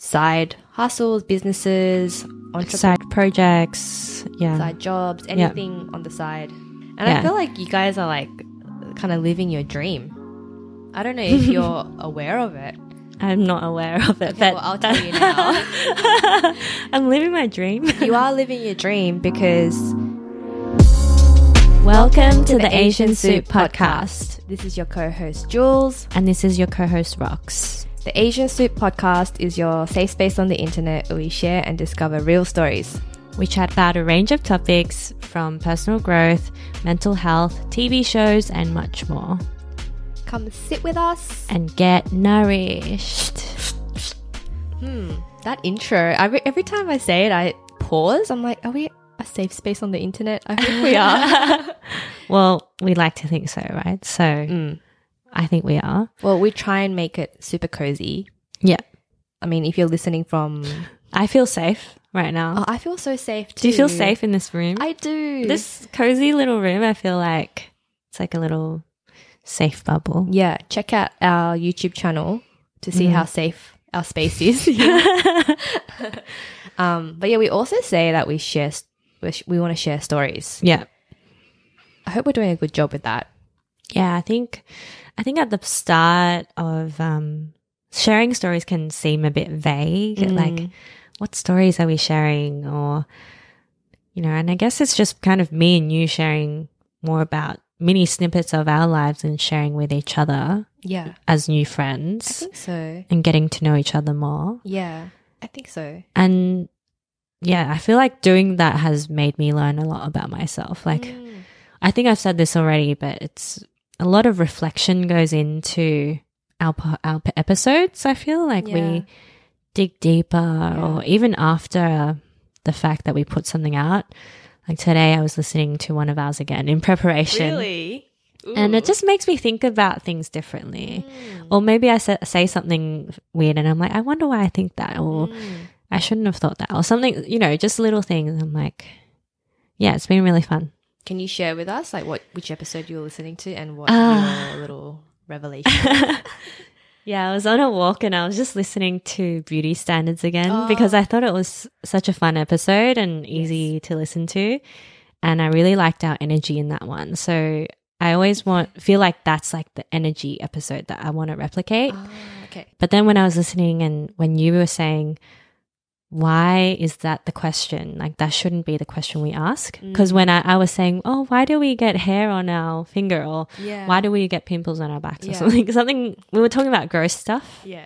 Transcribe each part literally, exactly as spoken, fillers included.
side hustles, businesses, entrepreneurs, Side projects, yeah. side jobs, anything yeah. on the side. And yeah. I feel like you guys are like kind of living your dream. I don't know if you're aware of it. I'm not aware of it, okay, but well, I'll tell you now. I'm living my dream. You are living your dream because welcome to the Asian Soup Podcast. This is your co-host Jules. And this is your co-host Rox. The Asian Soup Podcast is your safe space on the internet where we share and discover real stories. We chat about a range of topics from personal growth, mental health, T V shows, and much more. Come sit with us and get nourished. Hmm, that intro. I re- every time I say it, I pause. I'm like, are we a safe space on the internet? I think we are. Well, we like to think so, right? So mm. I think we are. Well, we try and make it super cozy. Yeah. I mean, if you're listening from... I feel safe right now. Oh, I feel so safe too. Do you feel safe in this room? I do. This cozy little room, I feel like it's like a little safe bubble. Yeah. Check out our YouTube channel to see mm. how safe our space is. um, but yeah, we also say that we share, we want to share stories. Yeah. I hope we're doing a good job with that. Yeah, I think, I think at the start of um, sharing stories can seem a bit vague. Mm. Like, what stories are we sharing? Or, you know, and I guess it's just kind of me and you sharing more about mini snippets of our lives and sharing with each other. Yeah. As new friends. I think so. And getting to know each other more. Yeah, I think so. And yeah, I feel like doing that has made me learn a lot about myself. Like, mm. I think I've said this already, but it's a lot of reflection goes into our, our episodes. I feel like yeah. we dig deeper yeah. or even after the fact that we put something out. Like today I was listening to one of ours again in preparation. Really? Ooh. And it just makes me think about things differently. Mm. Or maybe I say, say something weird and I'm like, I wonder why I think that. Or mm. I shouldn't have thought that. Or something, you know, just little things. I'm like, yeah, it's been really fun. Can you share with us like what which episode you were listening to and what uh, your little revelation? Yeah, I was on a walk and I was just listening to Beauty Standards again oh. because I thought it was such a fun episode and easy yes. to listen to. And I really liked our energy in that one. So I always want, feel like that's like the energy episode that I want to replicate. Oh, okay. But then when I was listening and when you were saying, why is that the question? Like that shouldn't be the question we ask. Because mm. when I, I was saying, oh, why do we get hair on our finger? Or yeah. why do we get pimples on our backs yeah. or something? Something, we were talking about gross stuff. Yeah.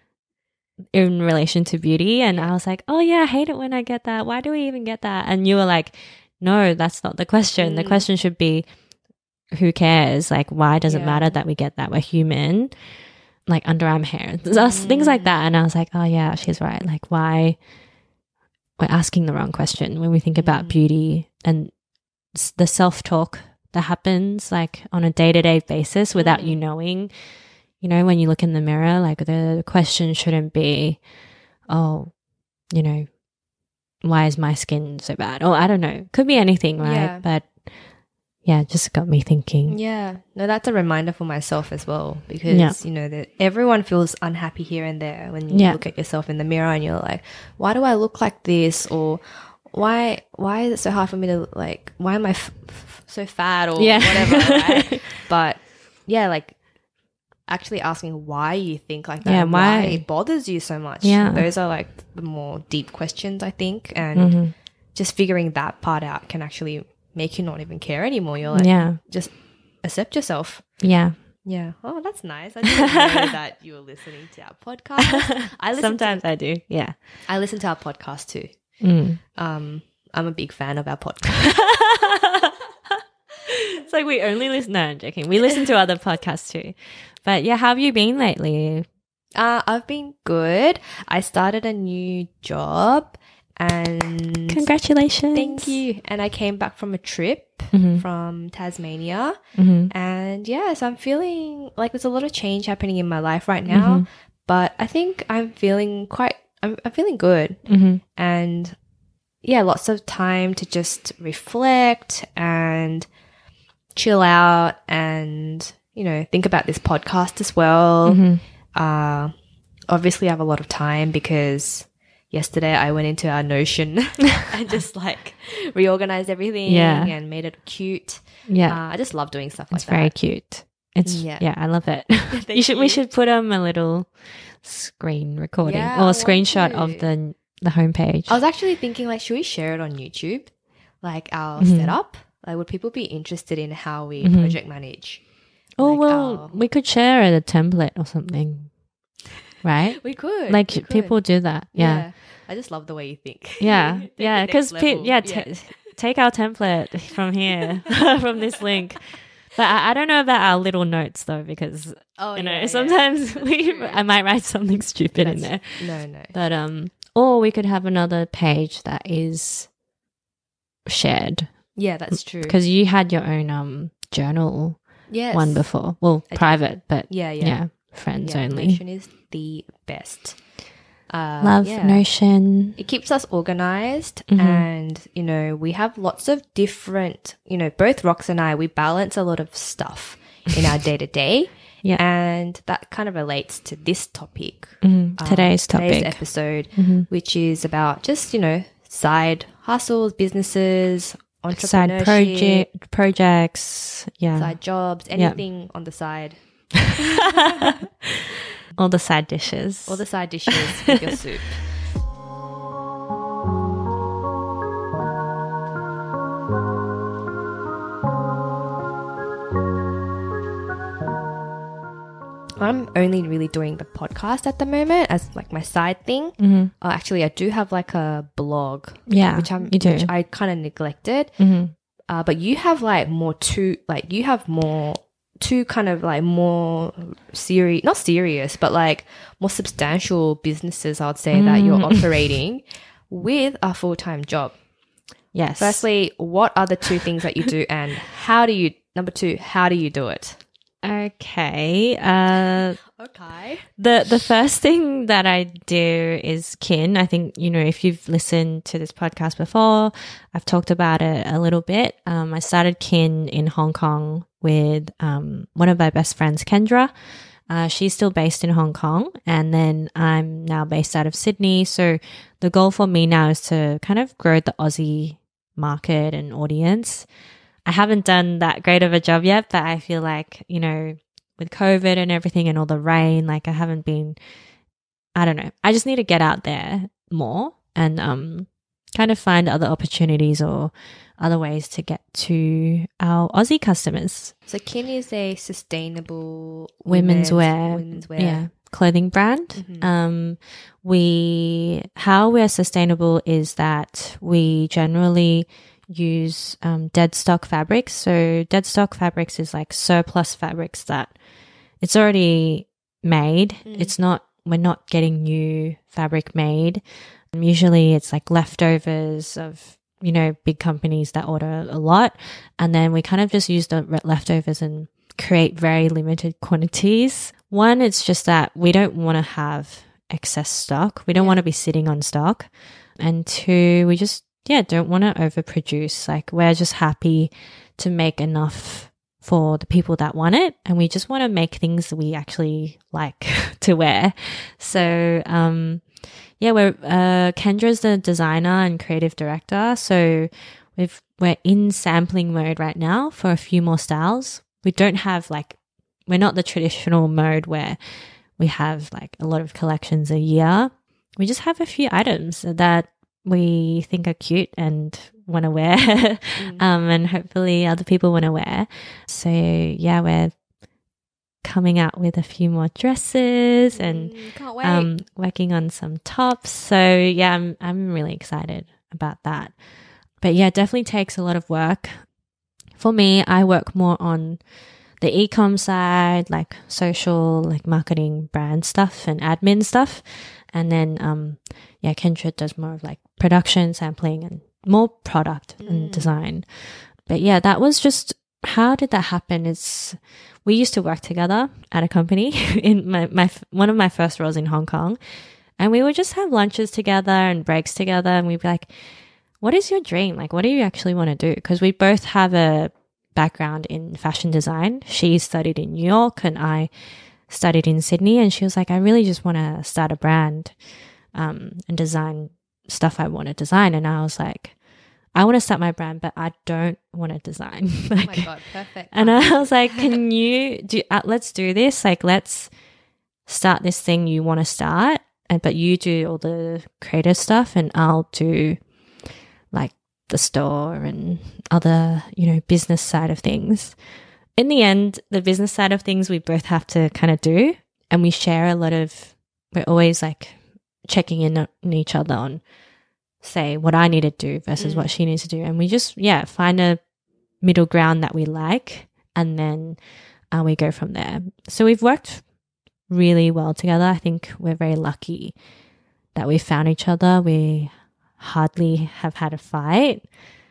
In relation to beauty. And I was like, oh yeah, I hate it when I get that. Why do we even get that? And you were like, no, that's not the question. Mm. The question should be, who cares? Like, why does yeah. it matter that we get that? We're human. Like underarm hair, mm. things like that. And I was like, oh yeah, she's right. Like why we're asking the wrong question when we think about mm. beauty and the self-talk that happens like on a day-to-day basis without mm. you knowing, you know, when you look in the mirror, like the question shouldn't be, oh, you know, why is my skin so bad? Or I don't know, could be anything, right? Yeah. But yeah, it just got me thinking. Yeah. No, that's a reminder for myself as well because, yeah. you know, that everyone feels unhappy here and there when you yeah. look at yourself in the mirror and you're like, why do I look like this? Or why why is it so hard for me to, like, why am I f- f- so fat or yeah. whatever, right? But, yeah, like, actually asking why you think like that yeah, and why? why it bothers you so much. Yeah. Those are, like, the more deep questions, I think. And mm-hmm. just figuring that part out can actually make you not even care anymore. You're like, yeah. just accept yourself. Yeah. Yeah. Oh, that's nice. I didn't know that you were listening to our podcast. I Sometimes to, I do. Yeah. I listen to our podcast too. Mm. Um, I'm a big fan of our podcast. It's like we only listen. No, I'm joking. We listen to other podcasts too. But yeah, how have you been lately? Uh, I've been good. I started a new job. And congratulations. Thank you. And I came back from a trip mm-hmm. from Tasmania. Mm-hmm. And yes, I'm feeling like there's a lot of change happening in my life right now. Mm-hmm. But I think I'm feeling quite, I'm, I'm feeling good. Mm-hmm. And yeah, lots of time to just reflect and chill out and, you know, think about this podcast as well. Mm-hmm. Uh, obviously I have a lot of time because yesterday I went into our Notion and just like reorganized everything yeah. and made it cute. Yeah. Uh, I just love doing stuff like it's that. It's very cute. It's yeah. yeah, I love it. you should you. we should put um a little screen recording yeah, or a screenshot of the the homepage. I was actually thinking like, should we share it on YouTube? Like our mm-hmm. setup? Like would people be interested in how we mm-hmm. project manage? Oh like well, our... we could share a template or something. Right? we could. Like we could. people do that. Yeah. yeah. I just love the way you think. Yeah. yeah, cuz pe- yeah, t- yeah. take our template from here from this link. But I, I don't know about our little notes though, because oh, you know yeah, sometimes yeah. we I might write something stupid That's, in there. No, no. But um, or we could have another page that is shared. Yeah, that's true. Because you had your own um journal yes. one before, well, I private, did. But yeah, yeah, yeah friends yeah, only. Notion is the best. Uh, Love yeah. Notion. It keeps us organized mm-hmm. and, you know, we have lots of different, you know, both Rox and I, we balance a lot of stuff in our day to day. Yeah. And that kind of relates to this topic. Mm-hmm. Um, today's topic. Today's episode, mm-hmm. which is about just, you know, side hustles, businesses, entrepreneurship. Side project, projects. Yeah. Side jobs, anything yep. on the side. All the side dishes. All the side dishes with your soup. I'm only really doing the podcast at the moment as like my side thing. Mm-hmm. Uh, actually, I do have like a blog. Yeah, which I'm you do. Which I kind of neglected. Mm-hmm. Uh, but you have like more two, like you have more two kind of like more serious, not serious, but like more substantial businesses, I would say, mm. that you're operating with a full-time job. Yes. Firstly, what are the two things that you do, and how do you, number two, how do you do it? Okay. Uh, okay. The the first thing that I do is kin. I think, you know, if you've listened to this podcast before, I've talked about it a little bit. Um, I started kin in Hong Kong with um, one of my best friends, Kendra. Uh, she's still based in Hong Kong, and then I'm now based out of Sydney. So the goal for me now is to kind of grow the Aussie market and audience. I haven't done that great of a job yet, but I feel like, you know, with COVID and everything and all the rain, like I haven't been, I don't know. I just need to get out there more and um, kind of find other opportunities or other ways to get to our Aussie customers. So kin is a sustainable women's, women's wear, women's wear. Yeah, clothing brand. Mm-hmm. Um, we, how we're sustainable is that we generally use um, dead stock fabrics. So dead stock fabrics is like surplus fabrics that it's already made. Mm. It's not, we're not getting new fabric made. Um, usually it's like leftovers of, you know, big companies that order a lot. And then we kind of just use the leftovers and create very limited quantities. One, it's just that we don't want to have excess stock. We don't yeah. want to be sitting on stock. And two, we just, yeah, don't want to overproduce. Like we're just happy to make enough for the people that want it. And we just want to make things we actually like to wear. So, um, yeah, we're, uh, Kendra's the designer and creative director. So we've, we're in sampling mode right now for a few more styles. We don't have like, we're not the traditional mode where we have like a lot of collections a year. We just have a few items that we think are cute and want to wear mm. um, and hopefully other people want to wear. So yeah, we're coming out with a few more dresses and mm, can't wait. Um, working on some tops. So yeah, I'm, I'm really excited about that. But yeah, it definitely takes a lot of work. For me, I work more on the e-com side, like social, like marketing, brand stuff and admin stuff. And then, um, yeah, Kendra does more of like production, sampling, and more product mm. and design. But yeah, that was just, how did that happen? It's, we used to work together at a company in my, my, one of my first roles in Hong Kong. And we would just have lunches together and breaks together. And we'd be like, what is your dream? Like, what do you actually want to do? Because we both have a background in fashion design. She studied in New York and I studied in Sydney, and she was like, I really just want to start a brand um, and design stuff I want to design. And I was like, I want to start my brand, but I don't want to design. Like, oh my God, perfect. And I was like, can you do, uh, let's do this. Like, let's start this thing you want to start, and but you do all the creative stuff and I'll do like the store and other, you know, business side of things. In the end, the business side of things we both have to kind of do, and we share a lot of, we're always like checking in on each other on, say, what I need to do versus mm. what she needs to do. And we just, yeah, find a middle ground that we like, and then uh, we go from there. So we've worked really well together. I think we're very lucky that we found each other. We hardly have had a fight.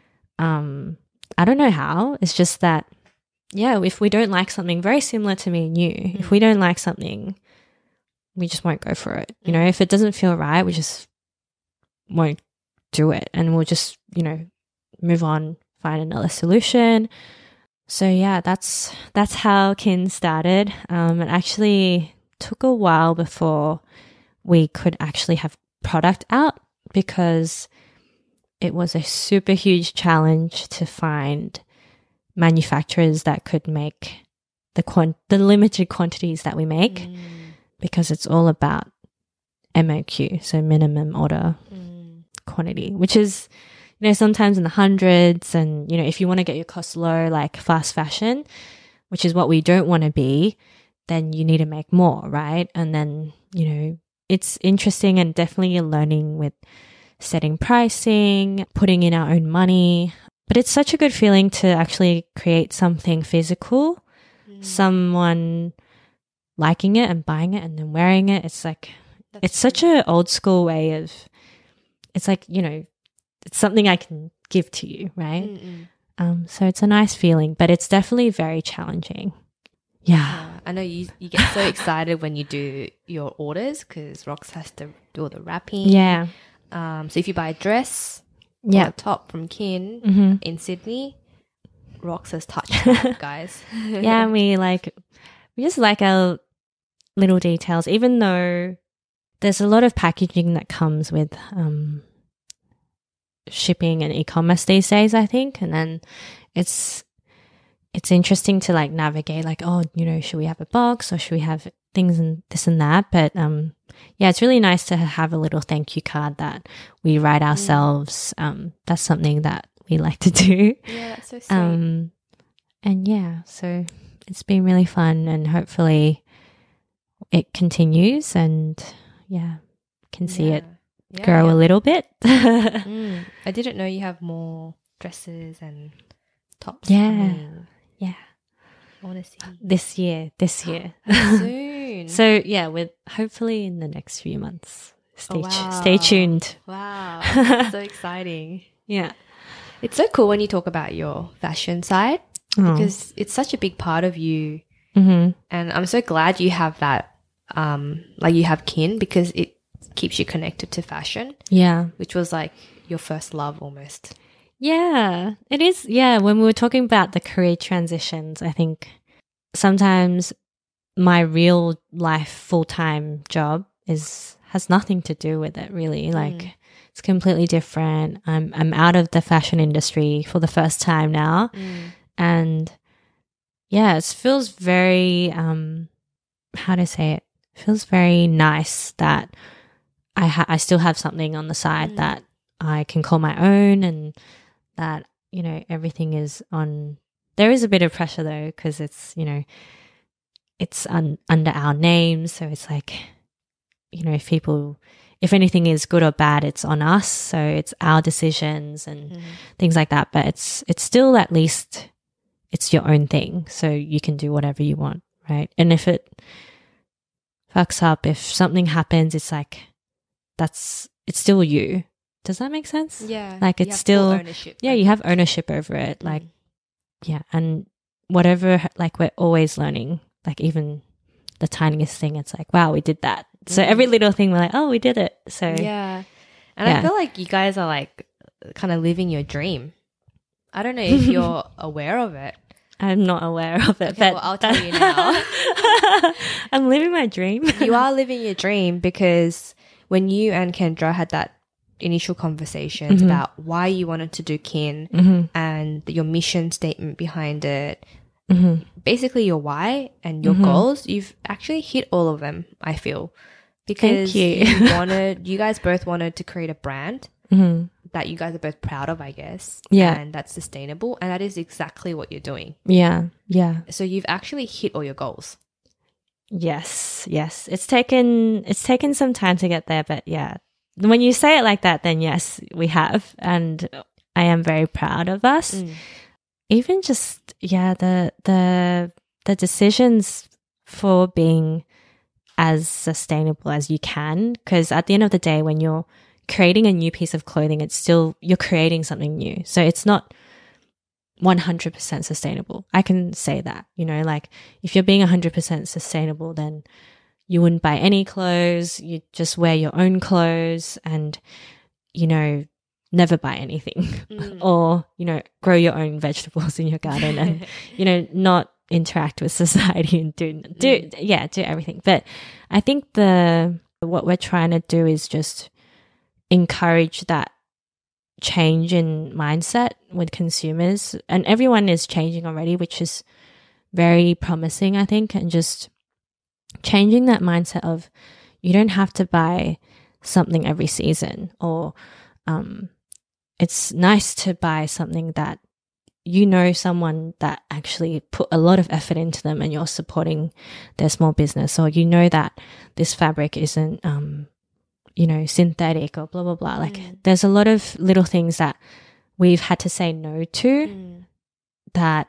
Um, I don't know how. It's just that, yeah, if we don't like something, very similar to me and you, mm. if we don't like something, we just won't go for it. You know, if it doesn't feel right, we just won't do it, and we'll just, you know, move on, find another solution. So yeah, that's that's how Kin started. Um, it actually took a while before we could actually have product out, because it was a super huge challenge to find manufacturers that could make the quant- the limited quantities that we make, mm. because it's all about M O Q, so minimum order mm. quantity, which is, you know, sometimes in the hundreds. And, you know, if you want to get your costs low, like fast fashion, which is what we don't want to be, then you need to make more, right? And then, you know, it's interesting and definitely a learning with setting pricing, putting in our own money. But it's such a good feeling to actually create something physical, mm. someone liking it and buying it and then wearing it. It's like, That's it's true. Such an old school way of, it's like, you know, it's something I can give to you, right? Mm-mm. Um, so it's a nice feeling, but it's definitely very challenging. Yeah. yeah I know you you get so excited when you do your orders, because Rox has to do all the wrapping. Yeah. Um, so if you buy a dress yeah. or a top from Kin mm-hmm. in Sydney, Rox has touched that, guys. Yeah, and we like, we just like our little details, even though there's a lot of packaging that comes with um, shipping and e-commerce these days, I think. And then it's, it's interesting to like navigate, like, oh, you know, should we have a box or should we have things and this and that? But um, yeah, it's really nice to have a little thank you card that we write ourselves. Mm. Um, that's something that we like to do. Yeah, that's so sweet. Um, and yeah, so it's been really fun, and hopefully it continues, and yeah, can see yeah. it yeah, grow yeah. a little bit. mm. I didn't know you have more dresses and tops. Yeah. coming. Yeah. I want to see. This year, this year. Soon. So yeah, with hopefully in the next few months. Stay, oh, wow. t- stay tuned. Wow. That's so exciting. Yeah. It's so cool when you talk about your fashion side, oh. because it's such a big part of you. Mm-hmm. And I'm so glad you have that, um, like you have Kin, because it keeps you connected to fashion. Yeah. Which was like your first love almost. Yeah, it is. Yeah, when we were talking about the career transitions, I think sometimes my real life full-time job is has nothing to do with it, really. Like mm. it's completely different. I'm I'm out of the fashion industry for the first time now, mm. and yeah, it feels very um, how to say it? It feels very nice that I ha- I still have something on the side mm. that I can call my own, and that, you know, everything is on. There is a bit of pressure though, because it's, you know, it's un- under our name. So it's like, you know, if people, if anything is good or bad, it's on us. So it's our decisions and mm. things like that. But it's, it's still at least it's your own thing. So you can do whatever you want. Right. And if it fucks up, if something happens, it's like, that's, it's still you. Does that make sense? Yeah. Like it's still, ownership. yeah, you have ownership over it. Like, mm. yeah. And whatever, like we're always learning, like even the tiniest thing, it's like, wow, we did that. Mm. So every little thing we're like, oh, we did it. So yeah. And yeah. I feel like you guys are like kind of living your dream. I don't know if you're aware of it. I'm not aware of it. Okay, but well, I'll tell you now. I'm living my dream. You are living your dream, because when you and Kendra had that initial conversations mm-hmm. about why you wanted to do Kin mm-hmm. and your mission statement behind it, mm-hmm. basically your why and your mm-hmm. goals, you've actually hit all of them, I feel. Because Thank you. you wanted, you guys both wanted to create a brand mm-hmm. that you guys are both proud of, I guess. Yeah. And that's sustainable. And that is exactly what you're doing. Yeah. Yeah. So you've actually hit all your goals. Yes. Yes. It's taken, it's taken some time to get there, but yeah. When you say it like that, then yes, we have. And I am very proud of us. Mm. Even just, yeah, the, the, the decisions for being as sustainable as you can, because at the end of the day, when you're creating a new piece of clothing, it's still, you're creating something new. So it's not one hundred percent sustainable. I can say that, you know, like if you're being one hundred percent sustainable, then you wouldn't buy any clothes. You just wear your own clothes and, you know, never buy anything mm. or, you know, grow your own vegetables in your garden and, you know, not interact with society and do, do, mm. yeah, do everything. But I think the, what we're trying to do is just encourage that change in mindset with consumers, and everyone is changing already, which is very promising, I think, and just changing that mindset of you don't have to buy something every season, or um, it's nice to buy something that you know someone that actually put a lot of effort into them and you're supporting their small business, or you know that this fabric isn't, um, you know, synthetic or blah, blah, blah. Like mm. there's a lot of little things that we've had to say no to mm. that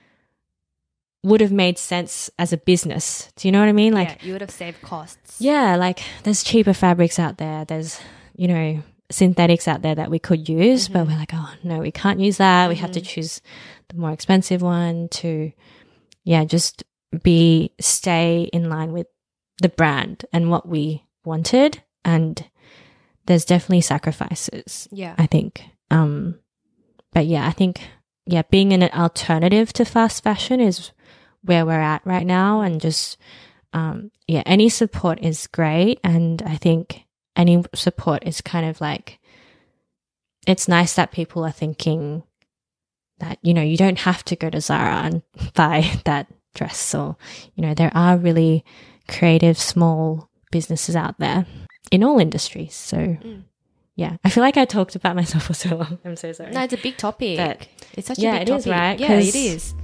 would have made sense as a business. Do you know what I mean? Like yeah, you would have saved costs. Yeah, like there's cheaper fabrics out there. There's, you know, synthetics out there that we could use, mm-hmm. but we're like, oh no, we can't use that. Mm-hmm. We have to choose the more expensive one to, yeah, just be, stay in line with the brand and what we wanted. And there's definitely sacrifices. Yeah. I think. Um, but yeah, I think, yeah, being an alternative to fast fashion is where we're at right now. And just, um, yeah, any support is great. And I think any support is kind of like, it's nice that people are thinking that, you know, you don't have to go to Zara and buy that dress, or, you know, there are really creative small businesses out there in all industries. So mm. yeah, I feel like I talked about myself for so long. I'm so sorry. No, it's a big topic. But it's such yeah, a big it topic. Is, right? Yeah, it is.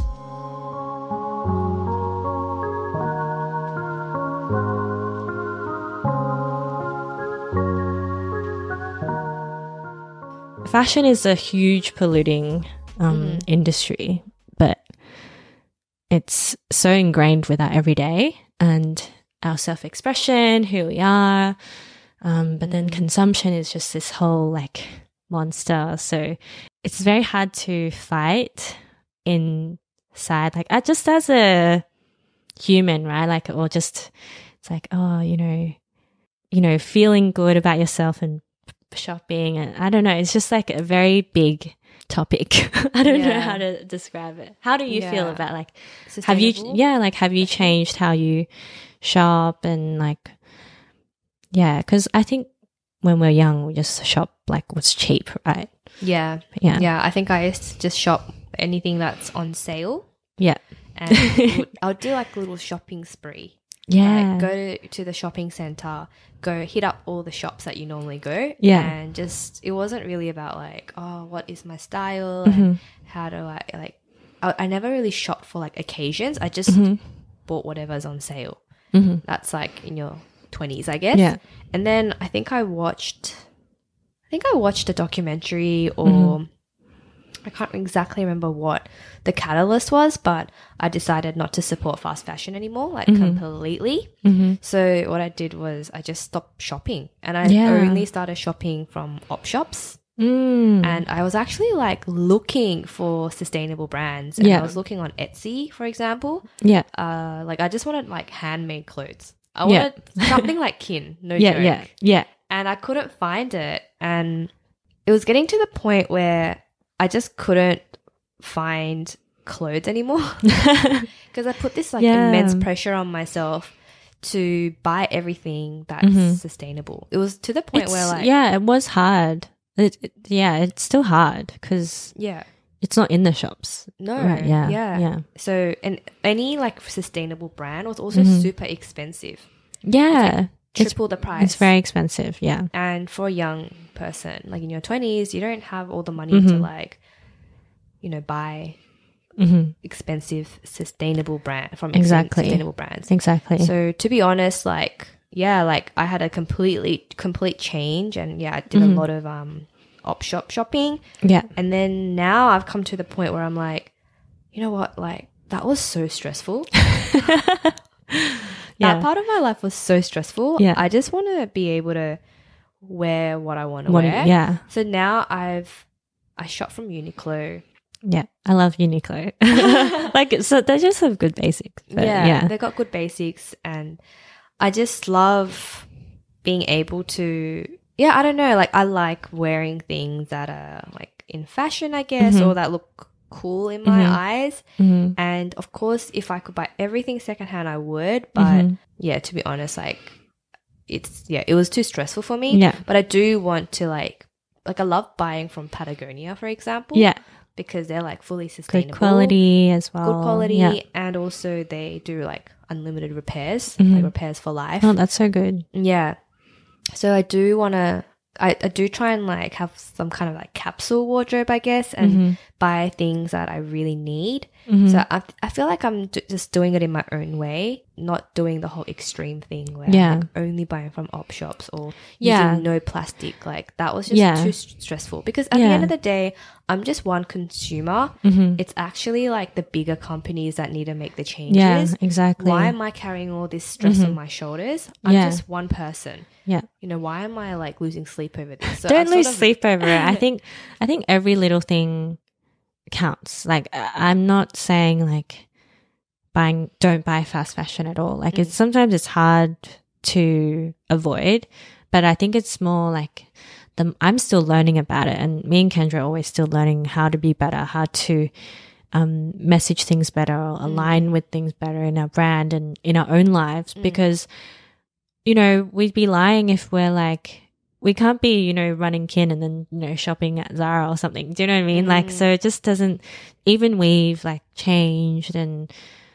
Fashion is a huge polluting um, mm. industry, but it's so ingrained with our everyday and our self-expression, who we are. Um, but mm. then consumption is just this whole like monster. So it's very hard to fight inside, like uh, just as a human, right? Like, or just, it's like, oh, you know, you know, feeling good about yourself and shopping, and I don't know, it's just like a very big topic. I don't yeah. know how to describe it. How do you yeah. feel about like have you yeah like have you changed how you shop and like yeah because I think when we're young we just shop like what's cheap, right? Yeah. Yeah. Yeah. I think I used to just shop anything that's on sale. Yeah. And I would do like a little shopping spree. Yeah. Like go to, to the shopping center, go hit up all the shops that you normally go. Yeah. And just, it wasn't really about like, oh, what is my style mm-hmm. and how do I, like, I, I never really shopped for like occasions. I just mm-hmm. bought whatever's on sale. Mm-hmm. That's like in your twenties, I guess. Yeah. And then I think I watched, I think I watched a documentary or mm-hmm. I can't exactly remember what the catalyst was, but I decided not to support fast fashion anymore, like mm-hmm. completely. Mm-hmm. So what I did was I just stopped shopping, and I yeah. only started shopping from op shops. Mm. And I was actually like looking for sustainable brands, and yeah. I was looking on Etsy, for example. Yeah. Uh, like I just wanted like handmade clothes. I yeah. wanted something like Kin, no yeah, joke. Yeah, yeah. And I couldn't find it, and it was getting to the point where I just couldn't find clothes anymore because I put this like yeah. immense pressure on myself to buy everything that's mm-hmm. sustainable. It was to the point it's, where like yeah, it was hard. It, it, yeah, it's still hard because yeah, it's not in the shops. No, right, yeah, yeah, yeah. So and any like sustainable brand was also mm-hmm. super expensive. Yeah, triple it's, the price. It's very expensive. Yeah, and for a young person like in your twenties, you don't have all the money mm-hmm. to like, you know, buy mm-hmm. expensive sustainable brand from exactly sustainable brands. Exactly. So to be honest, like yeah, like I had a completely complete change, and yeah, I did mm-hmm. a lot of um op shop shopping. Yeah, and then now I've come to the point where I'm like, you know what, like that was so stressful. Yeah. That part of my life was so stressful. Yeah. I just want to be able to wear what I want to wear. Yeah. So now I've I shop from Uniqlo. Yeah, I love Uniqlo. Like, so they just have good basics. But yeah, yeah, they got good basics, and I just love being able to. Yeah, I don't know. Like, I like wearing things that are like in fashion, I guess, mm-hmm. or that look cool in my mm-hmm. eyes. Mm-hmm. And of course, if I could buy everything secondhand, I would. But mm-hmm. yeah, to be honest, like it's yeah, it was too stressful for me. Yeah, but I do want to like like I love buying from Patagonia, for example. Yeah, because they're like fully sustainable, good quality as well. Good quality, yeah. and also they do like unlimited repairs, mm-hmm. like repairs for life. Oh, that's so good. Yeah, so I do want to. I, I do try and like have some kind of like capsule wardrobe, I guess, and mm-hmm. buy things that I really need. Mm-hmm. So I, I feel like I'm d- just doing it in my own way, not doing the whole extreme thing where yeah. I'm like only buying from op shops or yeah. using no plastic. Like that was just yeah. too st- stressful because at yeah. the end of the day, I'm just one consumer. Mm-hmm. It's actually like the bigger companies that need to make the changes. Yeah, exactly. Why am I carrying all this stress mm-hmm. on my shoulders? I'm yeah. just one person. Yeah. You know, why am I like losing sleep over this? So Don't I lose sort of sleep over it. I think, I think every little thing counts. Like, I'm not saying like buying, don't buy fast fashion at all. Like, mm. it's sometimes it's hard to avoid, but I think it's more like the, I'm still learning about it. And me and Kendra are always still learning how to be better, how to um, message things better, or align mm. with things better in our brand and in our own lives mm. because, you know, we'd be lying if we're like, we can't be, you know, running Kin and then, you know, shopping at Zara or something. Do you know what I mean? Mm. Like, so it just doesn't, even we've like changed and,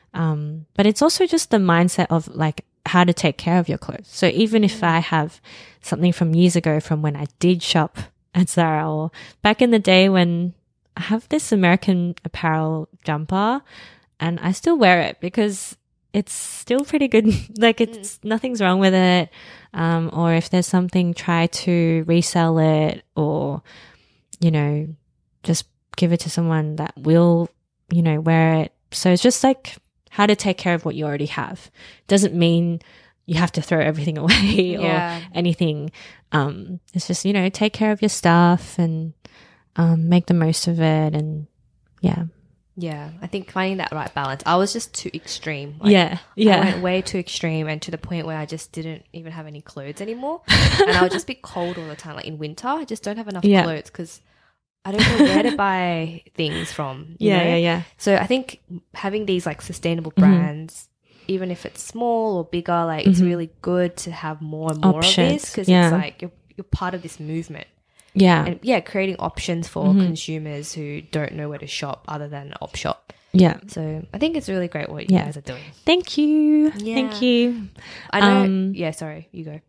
um, but it's also just the mindset of like how to take care of your clothes. So even if I have something from years ago from when I did shop at Zara or back in the day when I have this American Apparel jumper and I still wear it because it's still pretty good. Like it's mm. nothing's wrong with it. Um, or if there's something, try to resell it or, you know, just give it to someone that will, you know, wear it. So it's just like how to take care of what you already have. Doesn't mean you have to throw everything away yeah. or anything. Um, it's just, you know, take care of your stuff and um, make the most of it. And yeah. Yeah, I think finding that right balance. I was just too extreme. Like, yeah, yeah. I went way too extreme and to the point where I just didn't even have any clothes anymore. And I would just be cold all the time. Like in winter, I just don't have enough yeah. clothes because I don't know where to buy things from. You yeah, know? yeah, yeah. So I think having these like sustainable brands, mm-hmm. even if it's small or bigger, like mm-hmm. it's really good to have more and more Options. of this because yeah. it's like you're, you're part of this movement. Yeah. And yeah, creating options for mm-hmm. consumers who don't know where to shop other than op shop. Yeah. So I think it's really great what you yeah. guys are doing. Thank you. Yeah. Thank you. I know. Um, yeah, sorry. You go.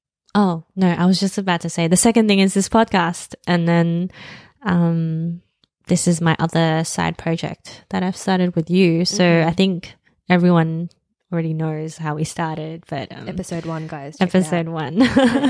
Oh, no, I was just about to say the second thing is this podcast. And then um, this is my other side project that I've started with you. So mm-hmm. I think everyone already knows how we started. But um, episode one, guys. Episode one.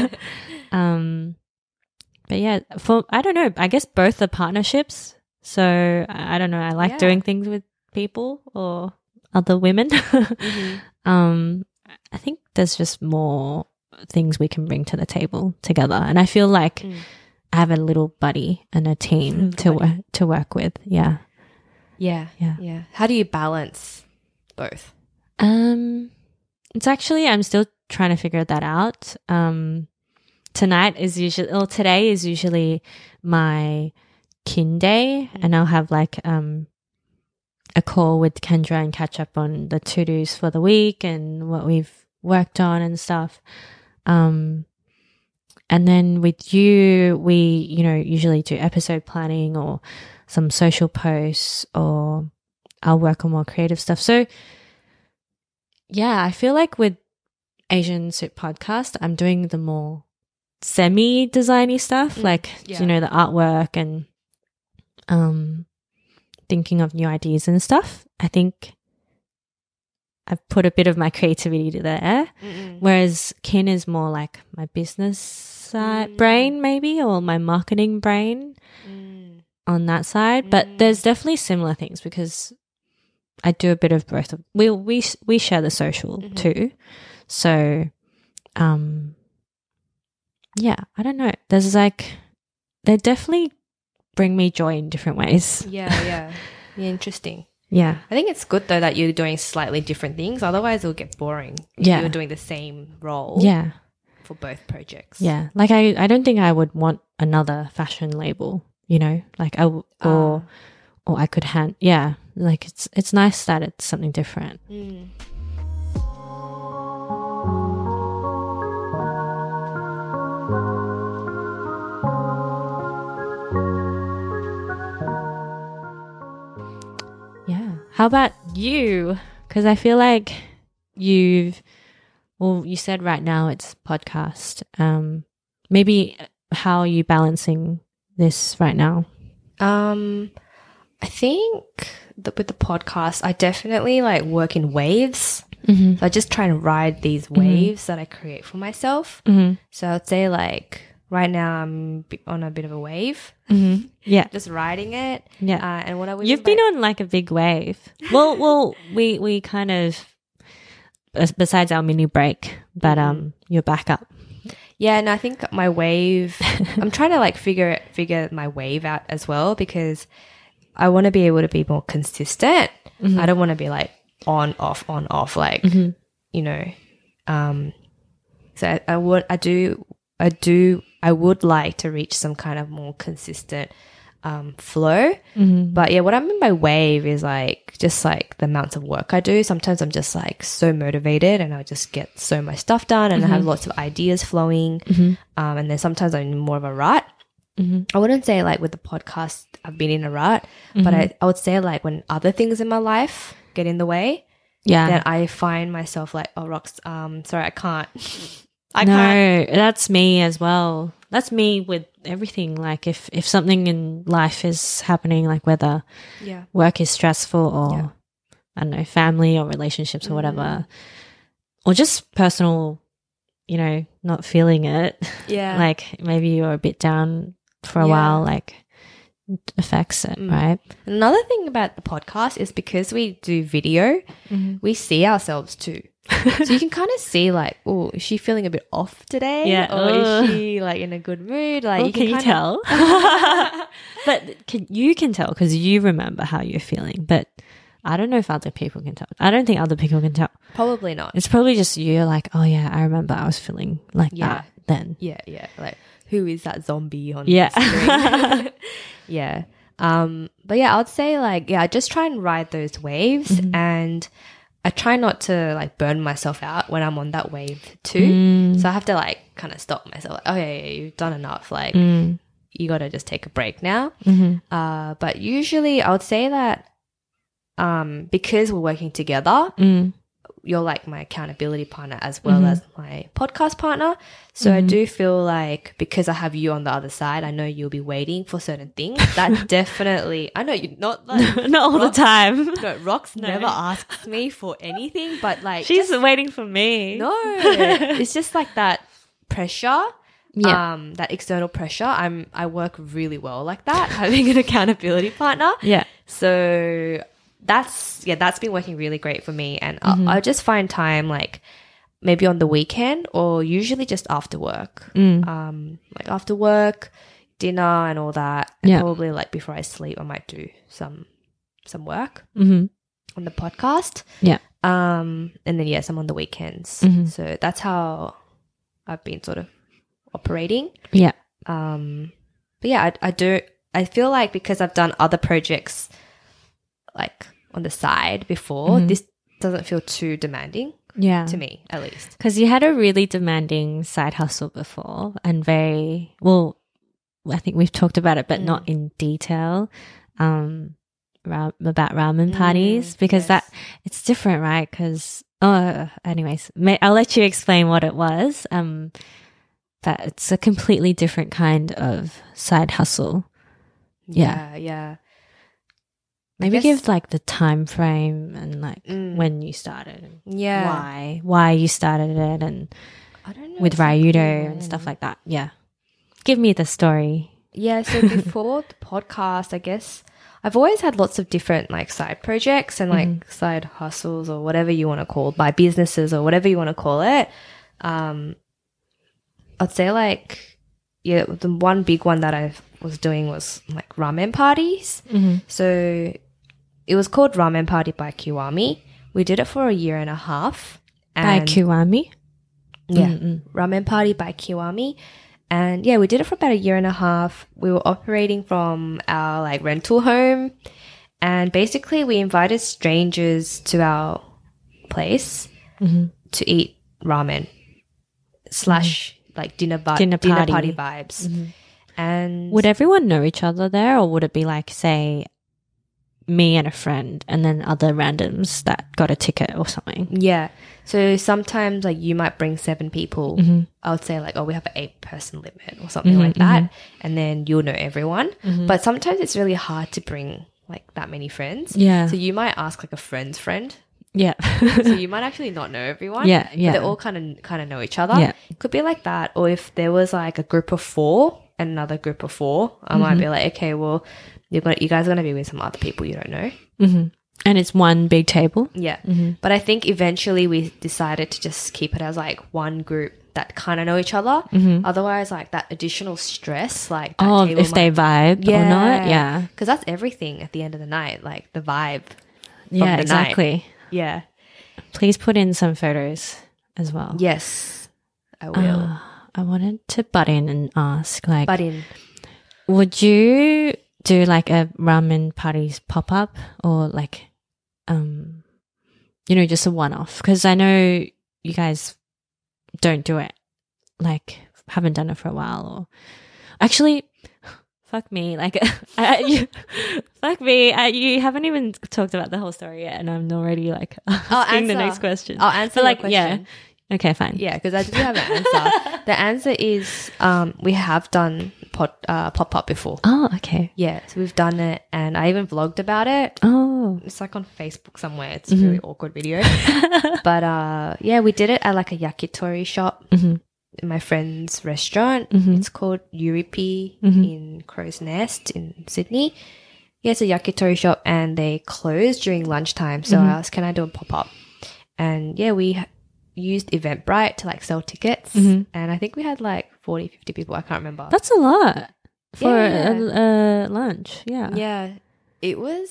um But yeah, for, I don't know, I guess both are partnerships. So I don't know, I like yeah. doing things with people or other women. mm-hmm. um, I think there's just more things we can bring to the table together. And I feel like mm. I have a little buddy and a team to, wo- to work with. Yeah. Yeah. Yeah. Yeah. How do you balance both? Um, it's actually, I'm still trying to figure that out. Um, Tonight is usually, or today is usually my kin day, and I'll have like um a call with Kendra and catch up on the to-dos for the week and what we've worked on and stuff. Um, and then with you, we, you know, usually do episode planning or some social posts, or I'll work on more creative stuff. So yeah, I feel like with Asian Soup Podcast, I'm doing the more semi-designy stuff, mm, like, yeah. you know, the artwork and um, thinking of new ideas and stuff. I think I've put a bit of my creativity to there, Mm-mm. whereas Kin is more like my business side mm. brain maybe, or my marketing brain mm. on that side. Mm. But there's definitely similar things because I do a bit of both. Of, we we we share the social mm-hmm. too, so um, yeah. I don't know. There's like they definitely bring me joy in different ways. Yeah, yeah, yeah. Interesting. Yeah, I think it's good though that you're doing slightly different things. Otherwise, it'll get boring. If yeah, you're doing the same role. Yeah, for both projects. Yeah, like I I don't think I would want another fashion label. You know, like I w- or. Uh. Or I could hand, yeah, like it's it's nice that it's something different. Mm. Yeah. How about you? Because I feel like you've, well, you said right now it's podcast. Um, maybe how are you balancing this right now? Um. I think that with the podcast, I definitely like work in waves. Mm-hmm. So I just try and ride these waves mm-hmm. that I create for myself. Mm-hmm. So I'd say like right now I'm on a bit of a wave. Mm-hmm. Yeah. Just riding it. Yeah. Uh, and what I would You've been on like a big wave. well, well, we, we kind of, besides our mini break, but mm-hmm. um, you're back up. Yeah, and I think my wave, I'm trying to like figure figure my wave out as well, because I want to be able to be more consistent. Mm-hmm. I don't want to be like on, off, on, off, like, mm-hmm. you know. Um, so I, I would, I do, I do, I would like to reach some kind of more consistent um, flow. Mm-hmm. But yeah, what I mean by wave is like just like the amounts of work I do. Sometimes I'm just like so motivated and I just get so much stuff done and mm-hmm. I have lots of ideas flowing. Mm-hmm. Um, and then sometimes I'm in more of a rut. Mm-hmm. I wouldn't say like with the podcast I've been in a rut, mm-hmm. but I, I would say like when other things in my life get in the way, yeah, then I find myself like, oh, Rox, um, sorry, I can't. I no, can't. That's me as well. That's me with everything. Like if, if something in life is happening, like whether yeah. work is stressful or yeah. I don't know, family or relationships or whatever, mm. or just personal, you know, not feeling it. Yeah. Like maybe you're a bit down for a yeah. while, like it affects it, mm. right? Another thing about the podcast is because we do video, mm-hmm. we see ourselves too. So you can kind of see like, oh, is she feeling a bit off today? Yeah. Or uh. is she like in a good mood? Like, well, you can, can you tell? But can, you can tell because you remember how you're feeling. But I don't know if other people can tell. I don't think other people can tell. Probably not. It's probably just you're like, oh yeah, I remember I was feeling like yeah. that then. Yeah, yeah. Like, who is that zombie on yeah. the screen? Yeah. Um, but yeah, I'd say like, yeah, just try and ride those waves mm-hmm. and I try not to like burn myself out when I'm on that wave too. Mm. So I have to like kind of stop myself. Like, oh yeah, yeah, you've done enough. Like mm. you got to just take a break now. Mm-hmm. Uh, but usually I would say that um, because we're working together, mm. you're like my accountability partner as well mm-hmm. as my podcast partner. So mm-hmm. I do feel like because I have you on the other side, I know you'll be waiting for certain things. That definitely, I know you're not like not all Rox, the time. No, Rox no. never asks me for anything, but like she's just, waiting for me. No, it's just like that pressure. Yeah. Um, that external pressure. I'm I work really well like that, having an accountability partner. Yeah. So that's yeah, that's been working really great for me, and mm-hmm. I, I just find time like maybe on the weekend or usually just after work, mm. um, like after work, dinner and all that, and yeah. probably like before I sleep, I might do some some work mm-hmm. on the podcast. Yeah, um, and then yes, I'm on the weekends, mm-hmm. so that's how I've been sort of operating. Yeah, um, but yeah, I, I do. I feel like because I've done other projects like on the side before, mm-hmm. this doesn't feel too demanding. Yeah. To me, at least. Because you had a really demanding side hustle before and very, well, I think we've talked about it, but mm. not in detail, um, ra- about ramen parties mm, because yes. that, it's different, right? Because, oh, anyways, may, I'll let you explain what it was. Um, but it's a completely different kind of side hustle. Yeah, yeah. yeah. Maybe guess, give like the time frame and like mm. when you started and yeah. why why you started it and I don't know with Ryudo and stuff like that. Yeah. Give me the story. Yeah, so before the podcast, I guess I've always had lots of different like side projects and like mm-hmm. side hustles or whatever you want to call it, by businesses or whatever you want to call it. Um, I'd say like, yeah, the one big one that I was doing was like ramen parties. Mm-hmm. So it was called Ramen Party by Kiwami. We did it for a year and a half. By Kiwami? Yeah. Mm-mm. Ramen Party by Kiwami. And yeah, we did it for about a year and a half. We were operating from our like rental home. And basically we invited strangers to our place mm-hmm. to eat ramen slash mm-hmm. like dinner, bu- dinner, dinner party. party vibes. Mm-hmm. And would everyone know each other there or would it be like, say, me and a friend and then other randoms that got a ticket or something? Yeah. So sometimes like you might bring seven people. Mm-hmm. I would say like, oh, we have an eight person limit or something mm-hmm, like that. Mm-hmm. And then you'll know everyone. Mm-hmm. But sometimes it's really hard to bring like that many friends. Yeah. So you might ask like a friend's friend. Yeah. So you might actually not know everyone. Yeah. Yeah. But they all kind of kind of know each other. Yeah. It could be like that. Or if there was like a group of four and another group of four, I mm-hmm. might be like, okay, well, you're gonna, you guys are going to be with some other people you don't know. Mm-hmm. And it's one big table? Yeah. Mm-hmm. But I think eventually we decided to just keep it as like one group that kind of know each other. Mm-hmm. Otherwise, like that additional stress, like that oh, table if they might, vibe yeah, or not? Yeah. Because that's everything at the end of the night, like the vibe. From yeah, the exactly. Night. Yeah. Please put in some photos as well. Yes, I will. Uh, I wanted to butt in and ask, like, butt in. Would you do like a ramen parties pop up or like, um, you know, just a one off? Because I know you guys don't do it, like, haven't done it for a while, or actually. Fuck me, like, uh, you, fuck me. Uh, you haven't even talked about the whole story yet, and I'm already like asking the next question. I'll answer but, like, your question. Yeah. Okay, fine. Yeah, because I do have an answer. The answer is um, we have done pot, uh, pop up before. Oh, okay. Yeah, so we've done it, and I even vlogged about it. Oh, it's like on Facebook somewhere. It's mm-hmm. a really awkward video, but uh, yeah, we did it at like a yakitori shop. Mm-hmm. In my friend's restaurant. Mm-hmm. It's called Yuripi mm-hmm. in Crow's Nest in Sydney. Yeah, it's a yakitori shop and they closed during lunchtime. So mm-hmm. I asked, can I do a pop-up? And yeah, we ha- used Eventbrite to like sell tickets. Mm-hmm. And I think we had like forty, fifty people. I can't remember. That's a lot for yeah. a, a lunch. Yeah. Yeah. It was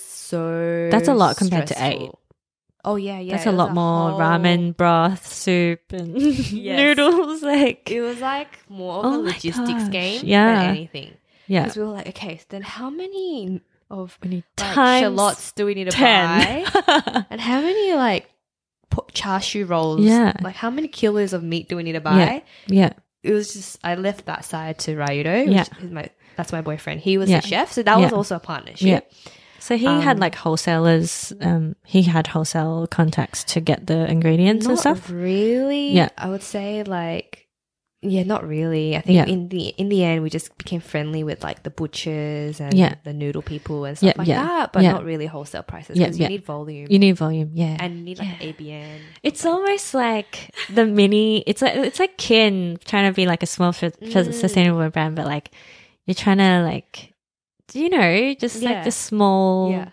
so That's a lot compared stressful. to eight. Oh yeah, yeah. That's a lot a more whole... ramen, broth, soup, and yes. noodles. Like it was like more of oh a logistics gosh. game yeah. than anything. Yeah, because we were like, okay, so then how many of we need like, times shallots do we need to ten. buy, and how many like char siu rolls? Yeah, like how many kilos of meat do we need to buy? Yeah, yeah. It was just I left that side to Ryudo. Yeah, which is my that's my boyfriend. He was yeah. the chef, so that yeah. was also a partnership. Yeah. So he um, had like wholesalers, um, he had wholesale contacts to get the ingredients not and stuff? really. Yeah. I would say like, yeah, not really. I think yeah. in the in the end, we just became friendly with like the butchers and yeah. the noodle people and stuff yeah, like yeah. that, but yeah. not really wholesale prices yeah, because yeah. you need volume. You need volume, yeah. And you need like yeah. an A B N. It's almost like the mini, it's like, it's like Kin trying to be like a small mm. sustainable brand, but like you're trying to like, you know, just yeah. like the small... Yeah.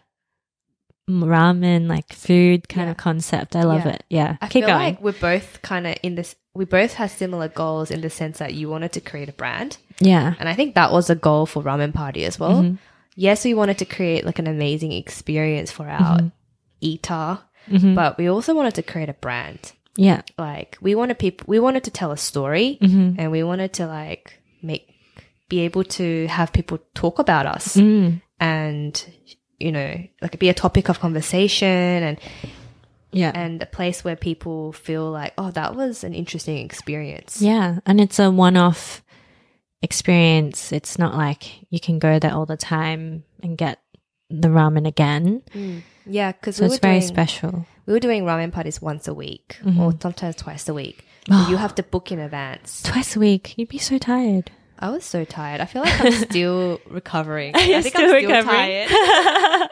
ramen like food kind yeah. of concept. I love yeah. it. Yeah. I Keep feel going. like we're both kind of in this we both have similar goals in the sense that you wanted to create a brand. Yeah. And I think that was a goal for Ramen Party as well. Mm-hmm. Yes, we wanted to create like an amazing experience for our mm-hmm. eater, mm-hmm. but we also wanted to create a brand. Yeah. Like we wanted people we wanted to tell a story mm-hmm. and we wanted to like make be able to have people talk about us. Mm. And you know, like be a topic of conversation and yeah, and a place where people feel like, oh, that was an interesting experience. Yeah, and it's a one-off experience. It's not like you can go there all the time and get the ramen again. Mm. Yeah, because so we it's were very doing, special. We were doing ramen parties once a week, mm-hmm. or sometimes twice a week. Oh. You have to book in advance. Twice a week, you'd be so tired. I was so tired. I feel like I'm still recovering. I You're think still I'm still recovering? tired.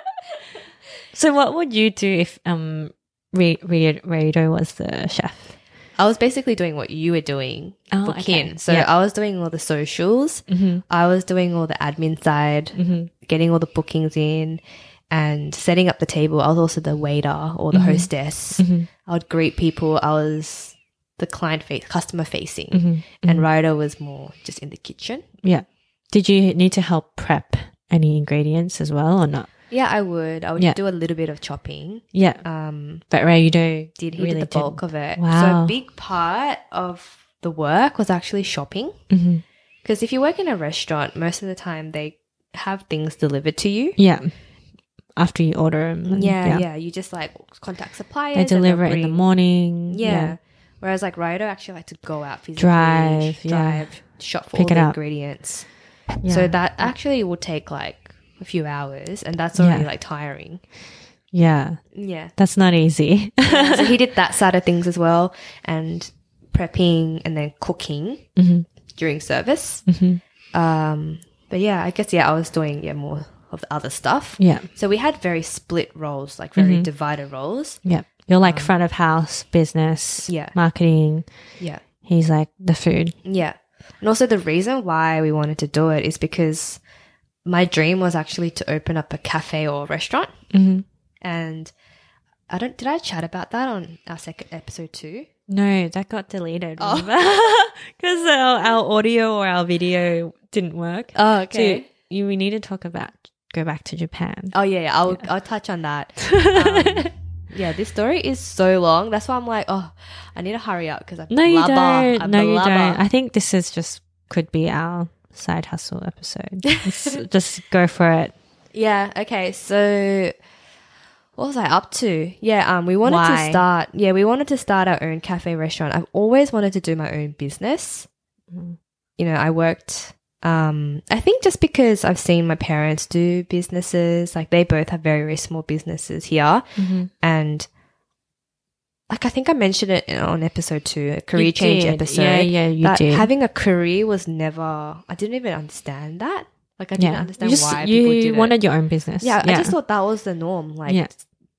So, what would you do if um Rado was the chef? I was basically doing what you were doing, oh, book okay. in. So yep. I was doing all the socials. Mm-hmm. I was doing all the admin side, mm-hmm. getting all the bookings in and setting up the table. I was also the waiter or the mm-hmm. hostess. Mm-hmm. I would greet people. I was the client face, customer facing. Mm-hmm. And mm-hmm. Rado was more just in the kitchen. Yeah. Did you need to help prep any ingredients as well or not? Yeah, I would. I would yeah. do a little bit of chopping. Yeah. Um, but Rado did he really did the bulk didn't. of it. Wow. So a big part of the work was actually shopping. Because mm-hmm. if you work in a restaurant, most of the time they have things delivered to you. Yeah. After you order them. And, yeah, yeah, yeah. You just like contact suppliers. They deliver and it in the morning. Yeah. yeah. Whereas like Rado actually like to go out physically, drive, drive, yeah. shop for Pick all it the up. ingredients. Yeah. So that actually will take like a few hours, and that's already yeah. like tiring. Yeah. Yeah. That's not easy. Yeah, so he did that side of things as well, and prepping and then cooking mm-hmm. during service. Mm-hmm. Um, but yeah, I guess, yeah, I was doing yeah more of the other stuff. Yeah. So we had very split roles, like very mm-hmm. divided roles. Yeah. You're like Um, front of house, business, yeah. marketing. Yeah. He's like the food. Yeah. And also the reason why we wanted to do it is because my dream was actually to open up a cafe or restaurant. Mm-hmm. And I don't, did I chat about that on our second episode too? No, that got deleted. Oh. Because our, our audio or our video didn't work. Oh, okay. So you, we need to talk about go back to Japan. Oh, yeah, yeah. I'll, Yeah. I'll touch on that. Um, yeah, this story is so long. That's why I'm like, oh, I need to hurry up because I No, you blubber. don't. I no, you blubber. don't. I think this is just could be our side hustle episode. Just, just go for it. Yeah. Okay. So, what was I up to? Yeah. Um, we wanted Why? to start. Yeah, we wanted to start our own cafe restaurant. I've always wanted to do my own business. Mm. You know, I worked. Um, I think just because I've seen my parents do businesses, like they both have very, very small businesses here, Mm-hmm. and like I think I mentioned it on episode two, a career You change did. episode. Yeah, yeah, you that did. Having a career was never. I didn't even understand that. Like I didn't Yeah, understand you just, why you people did wanted it. your own business. Yeah, I just thought that was the norm. Like, Yeah.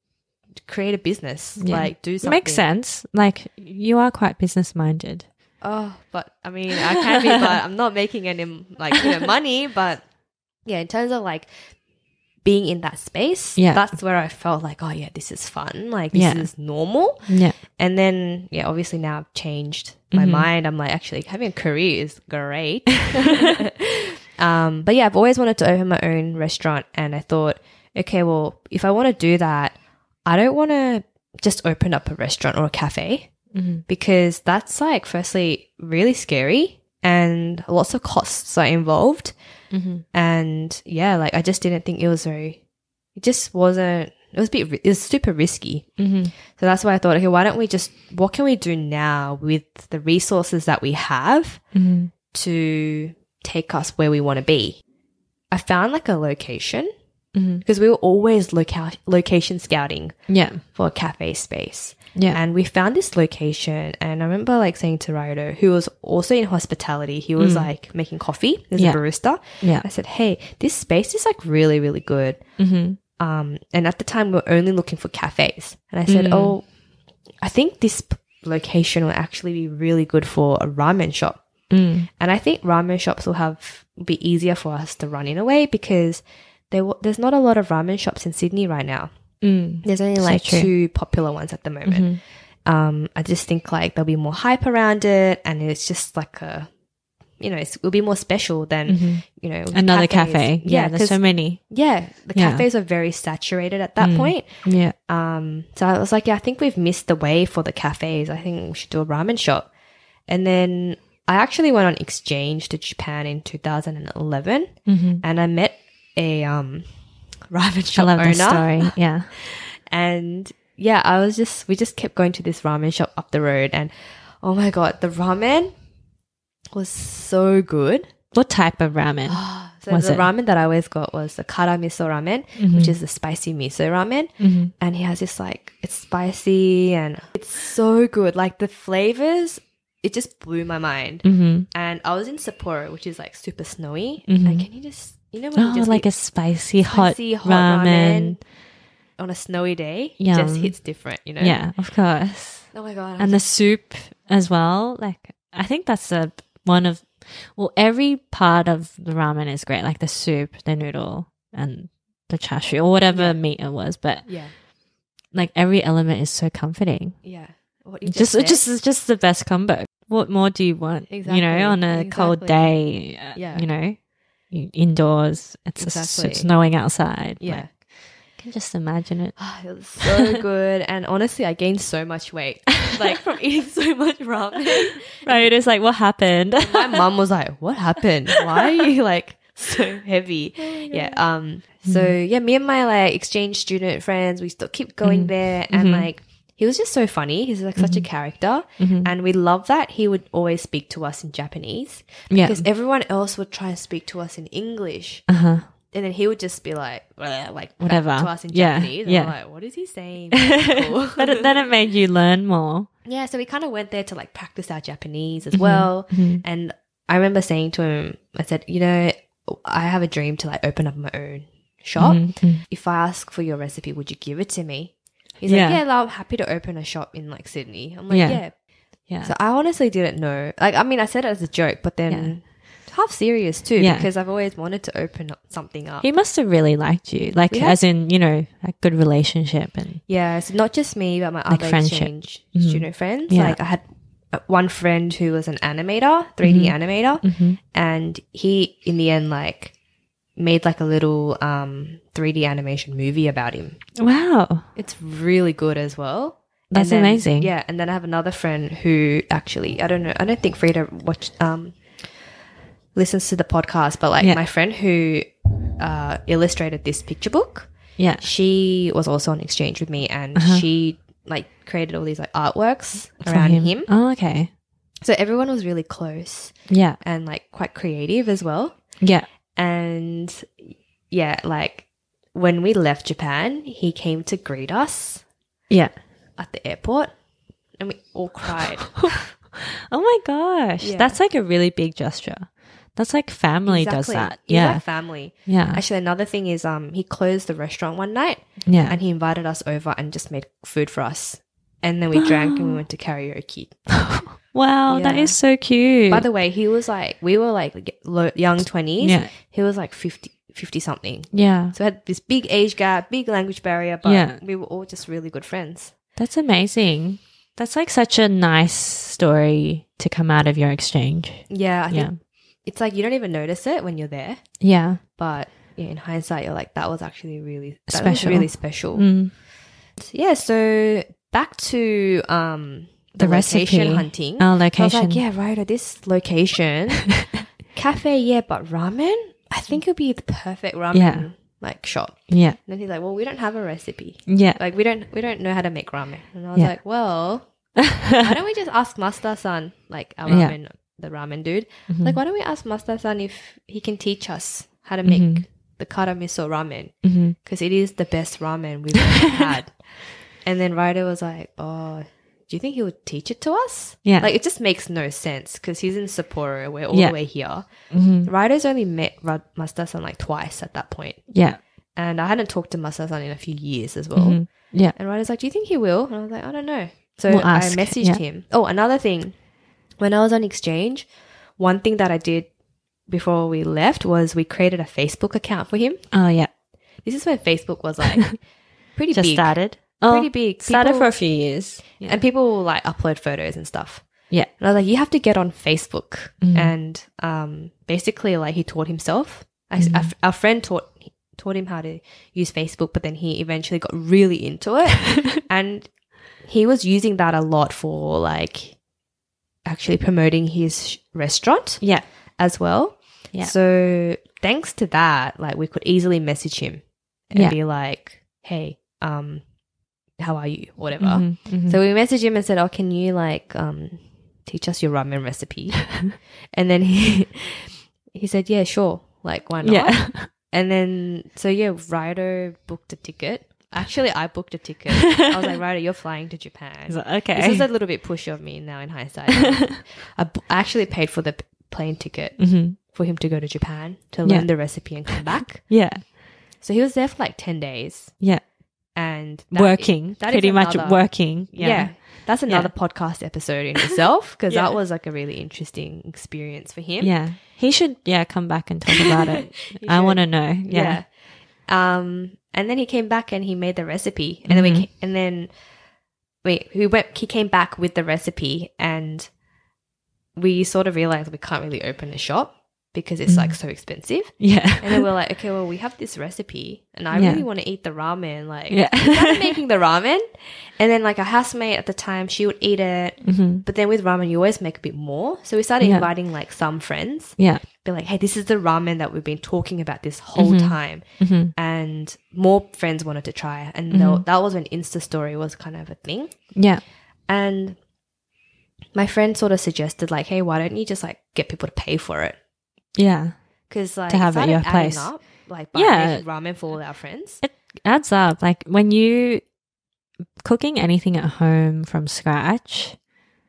create a business. Yeah. Like, do It something. makes sense. Like you are quite business minded. Oh, but I mean, I can be, but I'm not making any like you know money. But yeah, in terms of like being in that space, Yeah. that's where I felt like, oh yeah, this is fun. Like this Yeah. is normal. Yeah. And then yeah, obviously now I've changed my Mhm. mind. I'm like, actually having a career is great. um, but yeah, I've always wanted to open my own restaurant, and I thought, okay, well, if I want to do that, I don't want to just open up a restaurant or a cafe. Mm-hmm. Because that's like, firstly, really scary and lots of costs are involved. Mm-hmm. And yeah, like I just didn't think it was very, it just wasn't, it was a bit, it was super risky. Mm-hmm. So that's why I thought, okay, why don't we just, what can we do now with the resources that we have Mm-hmm. to take us where we want to be? I found like a location Mm-hmm. because we were always loca- location scouting Yeah. for a cafe space. Yeah. And we found this location, and I remember like saying to Rado, who was also in hospitality, he was Mm. like making coffee as Yeah. a barista. Yeah. I said, hey, this space is like really, really good. Mm-hmm. Um, and at the time we were only looking for cafes. And I said, Mm. oh, I think this p- location will actually be really good for a ramen shop. Mm. And I think ramen shops will have, will be easier for us to run in a way because there, w- there's not a lot of ramen shops in Sydney right now. Mm. There's only So like true. two popular ones at the moment. Mhm. Um, I just think like there'll be more hype around it, and it's just like a, you know, it's, it'll be more special than Mhm. you know Another cafes. cafe. Yeah. There's 'cause- so many. yeah, the Yeah. cafes are very saturated at that Mm. point. Yeah. Um, so I was like, yeah, I think we've missed the way for the cafes. I think we should do a ramen shop. And then I actually went on exchange to Japan in two thousand eleven, Mm-hmm. and I met a um ramen shop I love owner. this story. Yeah. And yeah, I was just, we just kept going to this ramen shop up the road, and oh my God, the ramen was so good. What type of ramen? So was the it? ramen that I always got was the kara miso ramen, Mm-hmm. which is the spicy miso ramen. Mm-hmm. And he has this like, it's spicy and it's so good. Like the flavors, it just blew my mind. Mm-hmm. And I was in Sapporo, which is like super snowy. Mm-hmm. And can you just, you know, when Oh, you just like eat a spicy, spicy hot, hot ramen, ramen. on a snowy day, Yum. just hits different, you know? Yeah, of course. Oh my God. And the soup as well. Like, I think that's a one of, well, every part of the ramen is great. Like the soup, the noodle, and the chashu or whatever Yeah. meat it was. But yeah. like every element is so comforting. Yeah. What you Just, just, just, just, it's just the best combo. What more do you want? Exactly. You know, on a cold Exactly. day. uh, Yeah. You know, you- indoors. It's Exactly. it's snowing outside. Yeah. Like, I can just imagine it. It was so good. And honestly, I gained so much weight, like from eating so much ramen. Right? It's like, what happened? My mum was like, "What happened? Why are you like so heavy?" Oh yeah. Um. So yeah, me and my like exchange student friends, we still keep going Mm. there, and Mhm. like he was just so funny. He's like such a character, Mhm. and we love that he would always speak to us in Japanese Yeah. because everyone else would try and speak to us in English. Uh huh. And then he would just be like, "Bleh," like back Whatever. to us in Yeah, Japanese. And yeah. I'm like, what is he saying? Cool. Then it, then it made you learn more. Yeah, so we kind of went there to like practice our Japanese as well. Mhm. And I remember saying to him, I said, you know, I have a dream to like open up my own shop. Mhm. If I ask for your recipe, would you give it to me? He's Yeah. like, yeah, well, I'm happy to open a shop in like Sydney. I'm like, Yeah. yeah. Yeah. So I honestly didn't know. Like, I mean, I said it as a joke, but then half serious too, Yeah. because I've always wanted to open up something up. He must have really liked you, like We had- as in, you know, a good relationship and Yeah, so not just me, but my Like other friendship. exchange Mhm. student friends. Yeah. Like I had uh, one friend who was an animator, three D animator, Mhm. and he in the end like made like a little um three D animation movie about him. wow, It's really good as well. that's And then- amazing. Yeah, and then I have another friend who actually I don't know, I don't think Frida watched um listens to the podcast, but like Yeah. my friend who uh illustrated this picture book. Yeah. She was also on exchange with me, and Uh-huh. she like created all these like artworks For around him. Oh, okay. So everyone was really close Yeah. and like quite creative as well. Yeah. And yeah, like when we left Japan, he came to greet us Yeah. at the airport, and we all cried. Oh my gosh. Yeah. That's like a really big gesture. That's like family does Exactly. that. He was Yeah. like family. Yeah. Actually, another thing is um he closed the restaurant one night, Yeah. and he invited us over and just made food for us. And then we drank and we went to karaoke. Wow. That Yeah. is so cute. By the way, he was like, we were like low, young twenties. Yeah. He was like fifty, fifty something. yeah. So we had this big age gap, big language barrier, but Yeah. we were all just really good friends. That's amazing. That's like such a nice story to come out of your exchange. Yeah, I think Yeah. it's like you don't even notice it when you're there, Yeah. but yeah, in hindsight, you're like, that was actually really that Special. was really special. Mm. Yeah, so back to um the, The location recipe. hunting. Oh, I was location. like, yeah, right, at this location, cafe, yeah, but ramen, I think it'll be the perfect ramen Yeah. like shop. Yeah. And then he's like, well, we don't have a recipe. Yeah. Like we don't we don't know how to make ramen. And I was Yeah. like, well, why don't we just ask Master-san, like our Yeah. ramen, the ramen dude, Mhm. like why don't we ask Master-san if he can teach us how to make Mhm. the kara miso ramen, Mhm. because it is the best ramen we've ever had. And then Ryder was like, oh, do you think he would teach it to us? Yeah. Like it just makes no sense because he's in Sapporo, we're all Yeah. the way here. Mhm. Ryder's only met Ra- Master-san like twice at that point. Yeah. And I hadn't talked to Master-san in a few years as well. Mhm. Yeah. And Ryder's like, do you think he will? And I was like, I don't know. So We'll I ask, messaged yeah. him. Oh, another thing. When I was on exchange, one thing that I did before we left was we created a Facebook account for him. Oh, yeah. This is when Facebook was like pretty Just big. started. Oh, Pretty big. Started People- for a few years. Yeah. And people will like upload photos and stuff. yeah. And I was like, you have to get on Facebook. Mhm. And um, basically, like, he taught himself. I, Mhm. our, our friend taught taught him how to use Facebook, but then he eventually got really into it. And he was using that a lot for, like, actually promoting his sh- restaurant Yeah. as well. Yeah. So thanks to that, like, we could easily message him and Yeah. be like, hey, um, how are you? Whatever. Mm-hmm, mm-hmm. So we messaged him and said, oh, can you like um teach us your ramen recipe? And then he he said, yeah, sure. Like, why not? Yeah. And then, so yeah, Raido booked a ticket. Actually, I booked a ticket. I was like, Raido, you're flying to Japan. Like, okay. This is a little bit pushy of me now in hindsight. I b- actually paid for the p- plane ticket mm-hmm. for him to go to Japan to Yeah. learn the recipe and come back. Yeah. So he was there for like ten days. Yeah. And that, working. that is pretty much another- working. Yeah. Yeah. That's another Yeah. podcast episode in itself because Yeah. that was like a really interesting experience for him. Yeah. He should, yeah, come back and talk about it. He I should. want to know. Yeah. Yeah. Um, and then he came back and he made the recipe, and then we Mhm. ca- and then wait, we went. He came back with the recipe, and we sort of realized we can't really open a shop because it's Mm. like so expensive. Yeah. And then we're like, okay, well, we have this recipe, and I Yeah. really want to eat the ramen. Like, Yeah. we started making the ramen, and then like a housemate at the time, she would eat it. Mm-hmm. But then with ramen, you always make a bit more. So we started Yeah. inviting like some friends. Yeah. Be like, hey, this is the ramen that we've been talking about this whole Mhm. time. Mm-hmm. And more friends wanted to try it. And Mhm. tho- that was when Insta Story was kind of a thing. Yeah. And my friend sort of suggested like, hey, why don't you just like get people to pay for it? Yeah. Because like To have it at your started adding place. up, like by Yeah. making ramen for all our friends. It adds up. Like when you cooking anything at home from scratch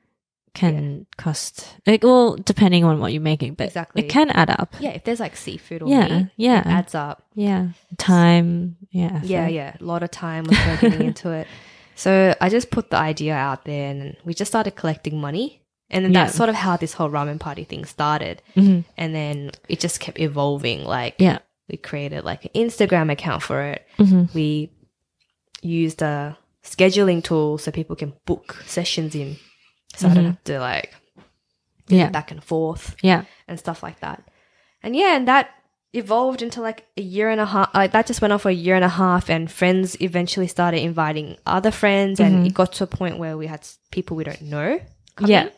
can cost, like, well, depending on what you're making, but Exactly. it can add up. Yeah, if there's like seafood or Yeah, meat, yeah. it adds up. Yeah. Time. Yeah. Yeah, effort. yeah. A lot of time was going getting into it. So I just put the idea out there and we just started collecting money. And then that's Yeah. sort of how this whole ramen party thing started. Mhm. And then it just kept evolving. Like, Yeah. we created like an Instagram account for it. Mhm. We used a scheduling tool so people can book sessions in. So I don't Mhm. have to like Yeah. back and forth Yeah. and stuff like that. And yeah, and that evolved into like a year and a half. Like that just went on for a year and a half, and friends eventually started inviting other friends, and Mhm. it got to a point where we had s- people we don't know coming. Yeah.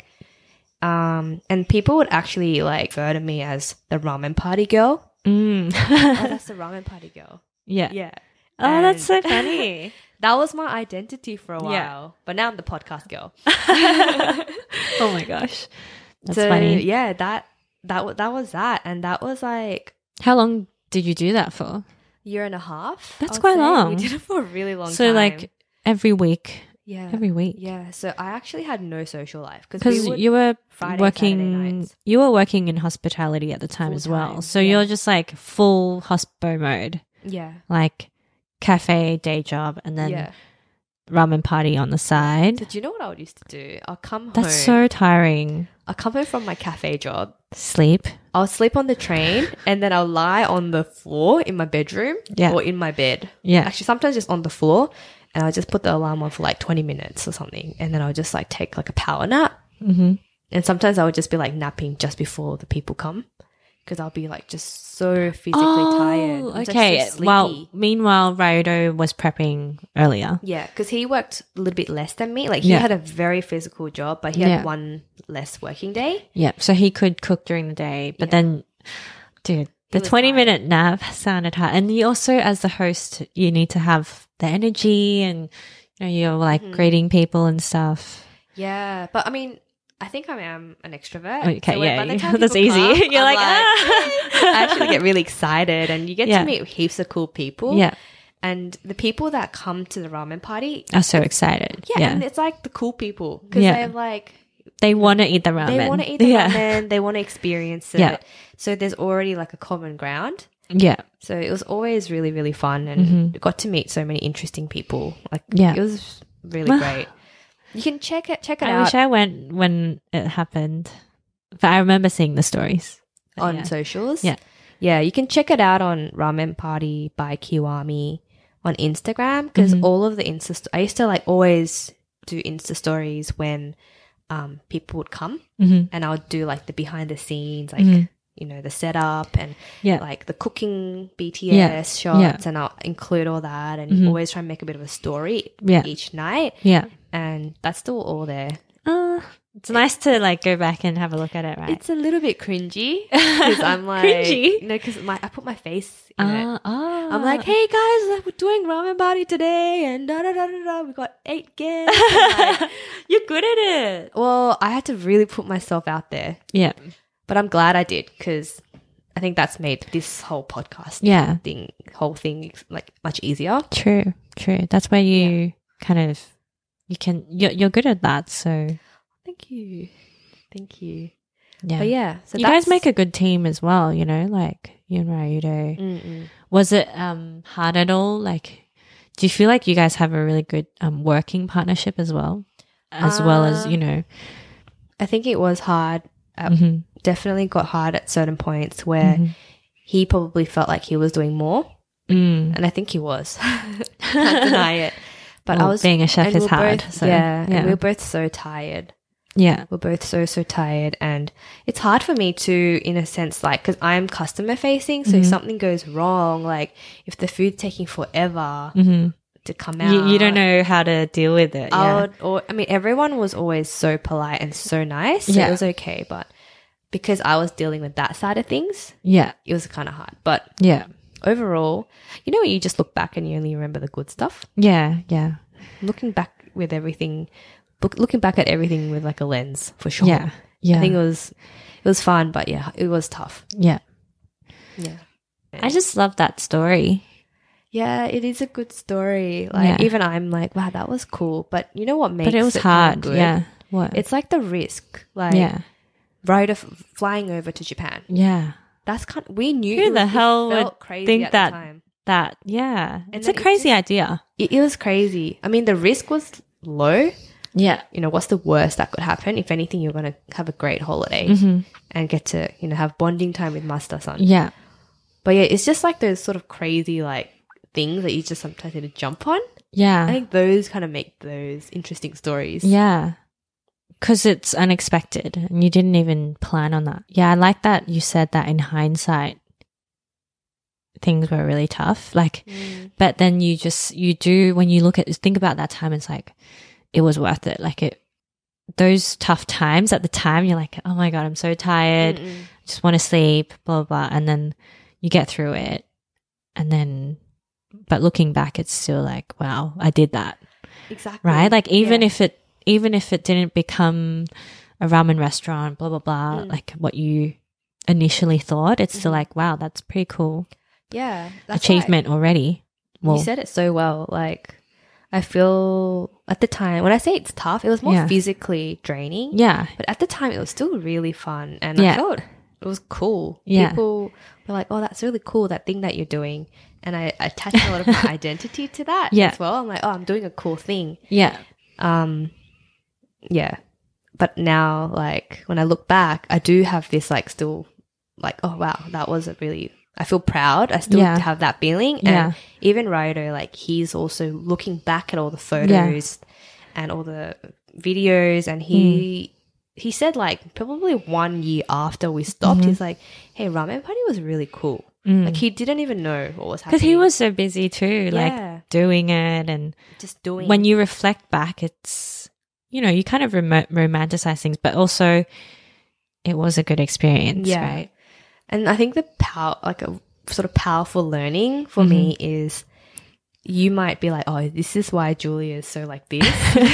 Um, and people would actually like refer to me as the ramen party girl. Mm. Oh, that's the ramen party girl. yeah. Yeah. Oh, that's so And- funny. That was my identity for a while, Yeah. but now I'm the podcast girl. Oh my gosh. That's so funny. yeah, that that wa- that was that, and that was like How long did you do that for? year and a half. I That's would quite say. long. We did it for a really long So time. like every week, yeah, every week. yeah. So I actually had no social life Because we would- you were Friday, working, Saturday nights. you were working in hospitality at the time Full as well. time, So yeah. you're just like full hospo mode, yeah, like cafe, day job, and then yeah. ramen party on the side. So do you know what I would used to do? I'll come That's home. so tiring. I'll come home from my cafe job. Sleep. I'll sleep on the train, and then I'll lie on the floor in my bedroom Yeah. or in my bed. Yeah. Actually, sometimes just on the floor, and I'll just put the alarm on for like twenty minutes or something, and then I'll just like take like a power nap. Mm-hmm. And sometimes I would just be like napping just before the people come, because I'll be like just so physically tired. I'm just okay. so Well, sleepy. meanwhile, Ryodo was prepping earlier. Yeah, because he worked a little bit less than me. Like he Yeah. had a very physical job, but he had Yeah. one less working day. Yeah. So he could cook during the day, but Yeah. then, dude, the was twenty tired. minute nap sounded hard. And you also, as the host, you need to have the energy and, you know, you're like Mm-hmm. greeting people and stuff. Yeah, but I mean, I think I am an extrovert. Okay, so when- yeah, by the time that's people easy. come, You're I'm like, ah. I actually get really excited, and you get Yeah. to meet heaps of cool people. Yeah. And the people that come to the ramen party, I'm so excited. yeah, Yeah. and it's like the cool people because Yeah. they're like, They want to eat the ramen. they want to eat the yeah. ramen, they want to experience it. Yeah. So there's already like a common ground. Yeah. So it was always really, really fun, and Mhm. got to meet so many interesting people. Like, Yeah. it was really great. You can check it, check it I out wish I went when it happened, but I remember seeing the stories But on yeah. socials. Yeah. yeah, you can check it out on Ramen Party by Kiwami on Instagram, because Mhm. all of the Insta. St- I used to like always do Insta stories when um people would come, Mhm. and I would do like the behind the scenes, like. Mhm. You know, the setup and Yeah. like the cooking B T Yeah. S shots, Yeah. and I'll include all that, and Mhm. always try and make a bit of a story Yeah. each night, Yeah. and that's still all there. Uh, It's nice to like go back and have a look at it, right? It's a little bit cringy because I'm like cringy. No, because my I put my face in uh, it. Oh. I'm like, hey guys, we're doing ramen party today, and da da da da da. We got eight guests. Like, you're good at it. Well, I had to really put myself out there. Yeah, but I'm glad I did because I think that's made this whole podcast yeah thing, whole thing, like much easier. True, true. That's where you yeah. kind of you can you're you're good at that. So. Thank you. Thank you. Yeah. But yeah. So you guys make a good team as well, you know, like you and Ryudo. Mm-mm. Was it um, hard at all? Like, do you feel like you guys have a really good um, working partnership as well? As uh, well as, you know. I think it was hard. Uh, mm-hmm. Definitely got hard at certain points where mm-hmm. he probably felt like he was doing more. Mm. And I think he was. Can't deny it. But well, I was being a chef is we're hard. Both, so, yeah, yeah. And we were both so tired. Yeah. We're both so, so tired. And it's hard for me to, in a sense, like, because I'm customer facing. So mm-hmm. if something goes wrong, like if the food's taking forever mm-hmm. to come out. You, you don't know how to deal with it. I Yeah. would, or, I mean, everyone was always so polite and so nice. So yeah. it was okay. But because I was dealing with that side of things, yeah, it was kind of hard. But yeah, overall, you know, when you just look back and you only remember the good stuff. Yeah, yeah. Looking back with everything, looking back at everything with like a lens for sure. Yeah, yeah. I think it was, it was fun, but yeah, it was tough. Yeah, yeah. I just love that story. Yeah, it is a good story. Like yeah. even I'm like, wow, that was cool. But you know what makes but it was it hard. Good? Yeah, what? It's like the risk. Like yeah, right of flying over to Japan. Yeah, that's kind. Of, we knew who it the was, hell it felt would crazy think at that the time. that yeah, And it's a then it crazy just- idea. It, it was crazy. I mean, the risk was low. Yeah, You know, what's the worst that could happen? If anything, you're going to have a great holiday mm-hmm. and get to, you know, have bonding time with Master-san. yeah, But yeah, it's just like those sort of crazy like things that you just sometimes need to jump on. yeah. I think those kind of make those interesting stories. Yeah. Because it's unexpected and you didn't even plan on that. Yeah, I like that you said that in hindsight, things were really tough. Like, Mm. but then you just, you do, when you look at, think about that time, it's like, it was worth it. Like, it, those tough times at the time, you're like, oh my God, I'm so tired. Mm-mm. Just want to sleep, blah, blah, blah. And then you get through it. And then, but looking back, it's still like, wow, I did that. Exactly. Right? Like, even Yeah. if it, even if it didn't become a ramen restaurant, blah, blah, blah, Mm. like what you initially thought, it's still Mhm. like, wow, that's pretty cool Yeah. That's achievement right. already. Well, You said it so well. Like, I feel at the time, when I say it's tough, it was more Yeah. physically draining. yeah, But at the time, it was still really fun. And Yeah. I felt it was cool. Yeah. People were like, oh, that's really cool, that thing that you're doing. And I attached a lot of my identity to that Yeah. as well. I'm like, oh, I'm doing a cool thing. yeah, Um, yeah. But now, like, when I look back, I do have this, like, still, like, oh, wow, that was a really, I feel proud. I still Yeah. have that feeling. Yeah. And even Ryudo, like, he's also looking back at all the photos and all the videos. And he, he said, like, probably one year after we stopped, Mhm. he's like, hey, Ramen Party was really cool. Mm. Like, he didn't even know what was happening. because he was so busy too, Yeah. like doing it. And just doing when you reflect back, it's, you know, you kind of rom- romanticize things, but also it was a good experience, Yeah. right? And I think the power, like a sort of powerful learning for me Mm-hmm. is you might be like, oh, this is why Julia is so like this.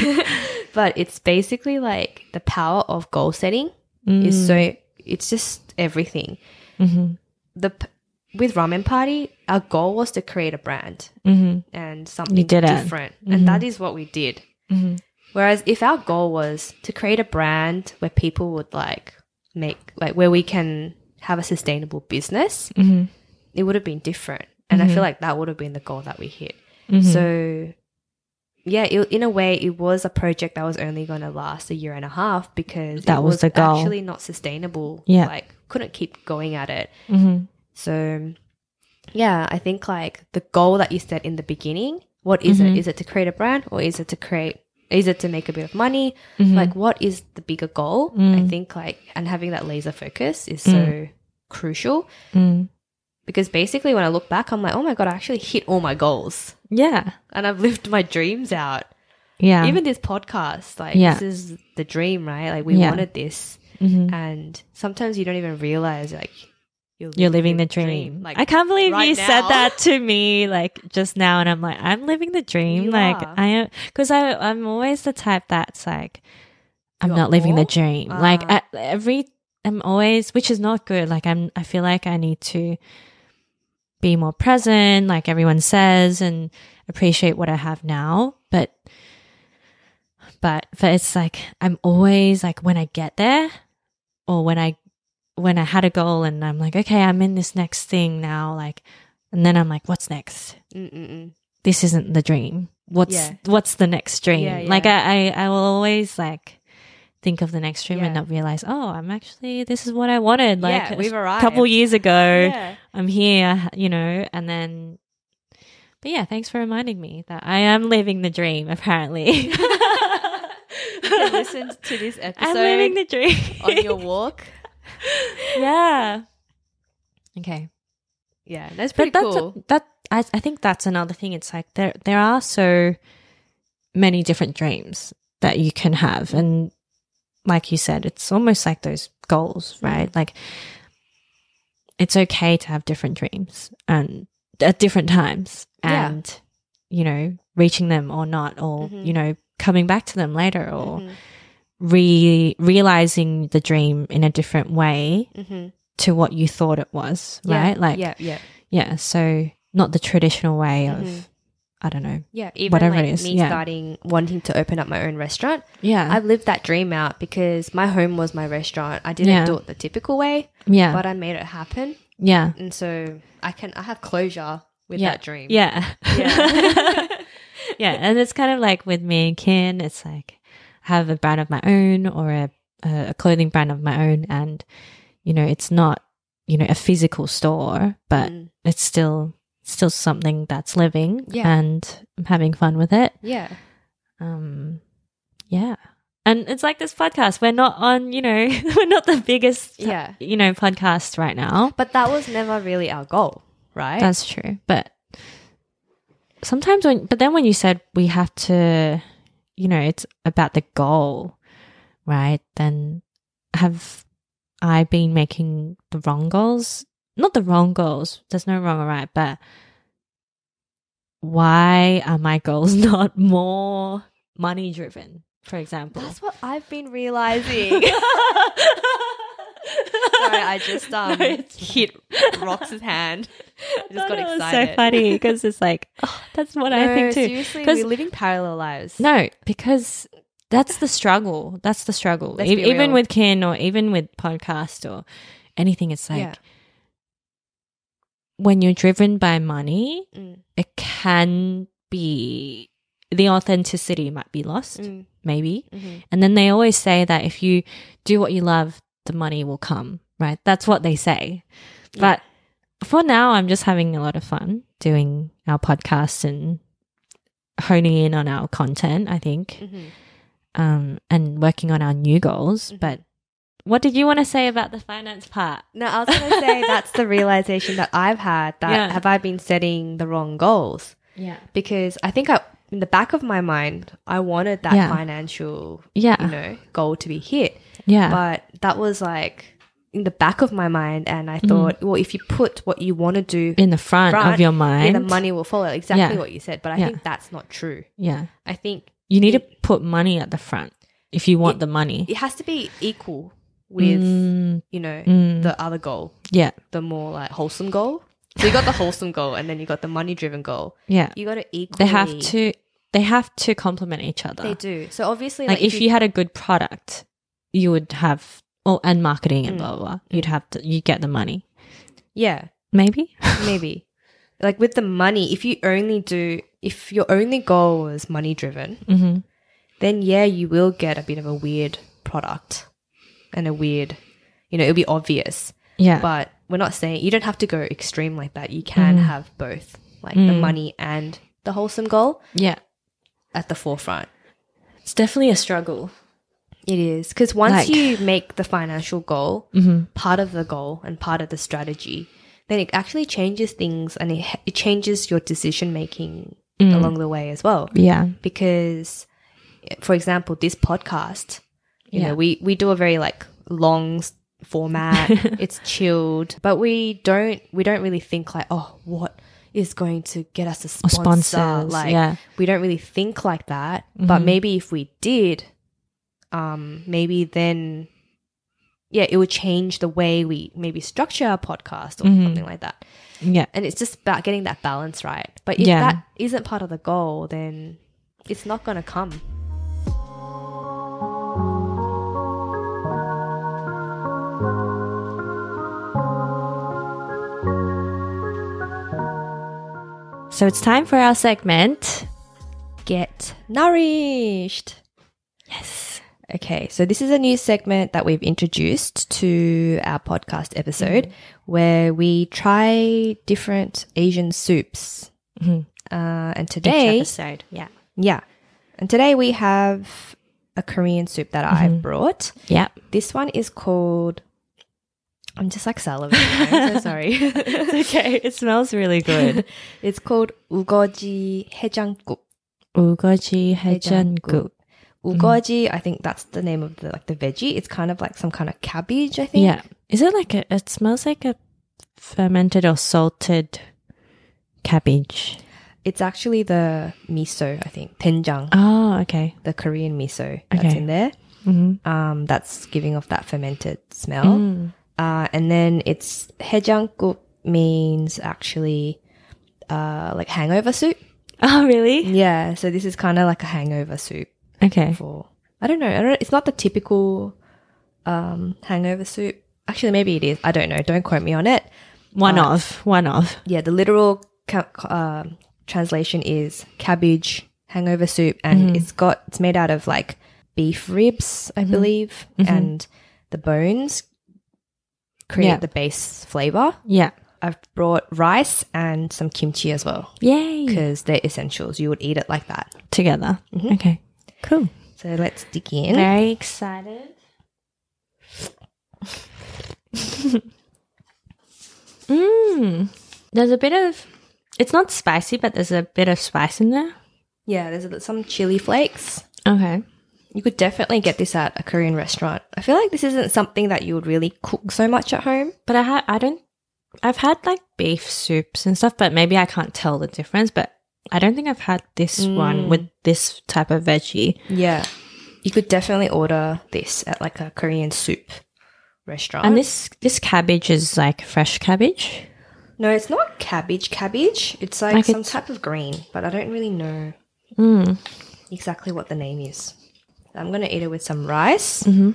But it's basically like the power of goal setting is so, it's just everything. Mm-hmm. The p- With Ramen Party, our goal was to create a brand Mm-hmm. and something You did it. different. Mhm. And that is what we did. Mm-hmm. Whereas if our goal was to create a brand where people would like make, like where we can have a sustainable business, Mm-hmm. it would have been different. And I Mhm. feel like that would have been the goal that we hit. Mm-hmm. So, yeah, it, in a way, it was a project that was only going to last a year and a half because That it was was, the goal. actually not sustainable. Yeah. Like, couldn't keep going at it. Mm-hmm. So, yeah, I think like the goal that you set in the beginning, what is Mhm. it? Is it to create a brand or is it to create, is it to make a bit of money? Mhm. Like, what is the bigger goal? Mm. I think like, and having that laser focus is so crucial. Mm. Because basically, when I look back, I'm like, oh my God, I actually hit all my goals Yeah. and I've lived my dreams out. Yeah. Even this podcast, like yeah. this is the dream, right? Like we yeah. wanted this. Mm-hmm. And sometimes you don't even realize like you're living, you're living the dream. dream. Like, I can't believe right you now. said that to me like just now, and I'm like, I'm living the dream. You like are. I am, because I I'm always the type that's like, I'm You're not living more? the dream. Uh. Like at every, I'm always, which is not good. Like I'm, I feel like I need to be more present, like everyone says, and appreciate what I have now. But, but, but it's like I'm always like when I get there, or when I. when I had a goal and I'm like, okay, I'm in this next thing now, like, and then I'm like, what's next? Mm-mm-mm. This isn't the dream. What's, yeah. what's the next dream? Yeah, yeah. Like I, I, I will always like think of the next dream yeah. and not realize, oh, I'm actually, this is what I wanted. Like yeah, we've a arrived. couple years ago, yeah. I'm here, you know, and then, but yeah, thanks for reminding me that I am living the dream apparently. You can listen to this episode I'm living the dream on your walk. Yeah. Okay. Yeah, that's pretty but that's cool. A, that I I think that's another thing. It's like there there are so many different dreams that you can have, and like you said, it's almost like those goals, right? Like it's okay to have different dreams and at different times, and yeah. you know, reaching them or not, or mm-hmm. you know, coming back to them later, or. Mm-hmm. Re realizing the dream in a different way mm-hmm. to what you thought it was, yeah, right? Like, yeah, yeah, yeah. So not the traditional way of, mm-hmm. I don't know, yeah, even whatever like it is. Me yeah. starting wanting to open up my own restaurant. Yeah, I've lived that dream out because my home was my restaurant. I didn't yeah. do it the typical way, yeah, but I made it happen. Yeah, and so I can I have closure with yeah. that dream. Yeah, yeah, yeah. And it's kind of like with me and Kin. It's like. Have a brand of my own or a, a clothing brand of my own, and you know it's not you know a physical store, but mm. it's still still something that's living, yeah. and I'm having fun with it. Yeah, um, yeah, and it's like this podcast. We're not on, you know, we're not the biggest, yeah, you know, podcast right now, but that was never really our goal, right? That's true, but sometimes when, but then when you said we have to. You know, it's about the goal, right? Then have I been making the wrong goals? Not the wrong goals. There's no wrong or right, but why are my goals not more money driven, for example? That's what I've been realizing. Sorry, I just um no, hit Rox's hand. I just got excited. It's so funny because it's like, oh, that's what no, I think too. Seriously, we're living parallel lives. No, because that's the struggle. That's the struggle. E- even with Kin or even with podcast or anything, it's like yeah. when you're driven by money, mm. it can be the authenticity might be lost, mm. maybe. Mm-hmm. And then they always say that if you do what you love, the money will come, right? That's what they say. Yeah. But for now, I'm just having a lot of fun doing our podcast and honing in on our content, I think, mm-hmm. um, and working on our new goals. Mm-hmm. But what did you want to say about the finance part? No, I was going to say that's the realization that I've had that yeah. have I been setting the wrong goals? Yeah. Because I think I, in the back of my mind, I wanted that yeah. financial, yeah. you know, goal to be hit. Yeah. But that was like in the back of my mind, and I thought, mm. well, if you put what you want to do in the front, front of your mind, then the money will follow. Exactly yeah. what you said. But I yeah. think that's not true. Yeah. I think you need it, to put money at the front if you want it, the money. It has to be equal with, mm. you know, mm. the other goal. Yeah. The more like wholesome goal. So you got the wholesome goal, and then you got the money driven goal. Yeah. You got to equally. They have to. They have to complement each other. They do. So obviously, like, like if, if you, you had a good product, you would have. Oh, and marketing and mm. blah, blah, blah. You'd have to, you get the money. Yeah. Maybe? Maybe. Like with the money, if you only do, if your only goal was money driven, mm-hmm. then yeah, you will get a bit of a weird product and a weird, you know, it'll be obvious. Yeah. But we're not saying, you don't have to go extreme like that. You can mm. have both, like mm. the money and the wholesome goal. Yeah. At the forefront. It's definitely a struggle. It is. Because once like, you make the financial goal mm-hmm. part of the goal and part of the strategy, then it actually changes things, and it, it changes your decision making mm. along the way as well. Yeah. Because for example, this podcast, you Yeah. know, we, we do a very like long s- format. It's chilled, but we don't, we don't really think like, oh, what is going to get us a Or sponsor? sponsors, Like, yeah. we don't really think like that. But maybe if we did, um, maybe then, yeah, it would change the way we maybe structure our podcast or something like that. Yeah. And it's just about getting that balance right. But if Yeah. that isn't part of the goal, then it's not going to come. So it's time for our segment. Get nourished. Yes. Okay, so this is a new segment that we've introduced to our podcast episode where we try different Asian soups. Uh, and today, Each episode. Yeah. yeah, and today we have a Korean soup that I've brought. Yeah. This one is called, I'm just like salivating. I'm so sorry. Okay. It smells really good. It's called 우거지 해장국. 우거지 해장국. 우거지, I think that's the name of the like the veggie. It's kind of like some kind of cabbage, I think. Yeah. Is it like a, it smells like a fermented or salted cabbage. It's actually the miso, I think. Doenjang, Oh, okay. the Korean miso that's Okay. in there. Mm-hmm. Um, that's giving off that fermented smell. Mm. Uh, and then it's 해장국 means actually uh, like hangover soup. Oh, really? Yeah, so this is kind of like a hangover soup Okay. for, I don't know, I don't. It's not the typical um, hangover soup. Actually, maybe it is. I don't know. Don't quote me on it. One Uh, of. One of. Yeah, the literal ca- uh, translation is cabbage hangover soup, and it's got it's made out of like beef ribs, I believe, and the bones create Yeah. the base flavor. Yeah. I've brought rice and some kimchi as well Yay. because they're essentials. You would eat it like that. Together. Okay. Cool. So let's dig in. Very excited. Mmm. There's a bit of, it's not spicy, but there's a bit of spice in there. Yeah, there's a- some chili flakes. Okay. You could definitely get this at a Korean restaurant. I feel like this isn't something that you would really cook so much at home. But I ha- I don't, I've had like beef soups and stuff, but maybe I can't tell the difference. But I don't think I've had this one with this type of veggie. Yeah. You could definitely order this at like a Korean soup restaurant. And this, this cabbage is like fresh cabbage. No, it's not cabbage cabbage. It's like, Like some it's- type of green, but I don't really know Mm. exactly what the name is. I'm going to eat it with some rice. This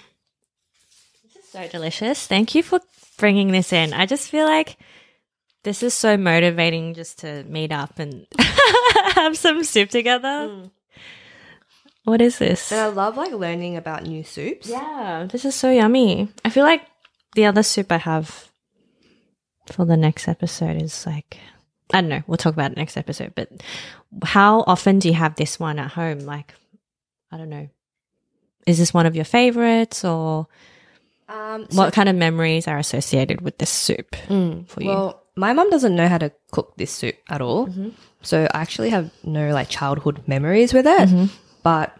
is so delicious. Thank you for bringing this in. I just feel like this is so motivating just to meet up and have some soup together. What is this? And I love like learning about new soups. Yeah, this is so yummy. I feel like the other soup I have for the next episode is like, I don't know, we'll talk about it next episode, but how often do you have this one at home? Like, I don't know. Is this one of your favorites, or Um, so- what kind of memories are associated with this soup for you? Well, my mum doesn't know how to cook this soup at all. So I actually have no like childhood memories with it. But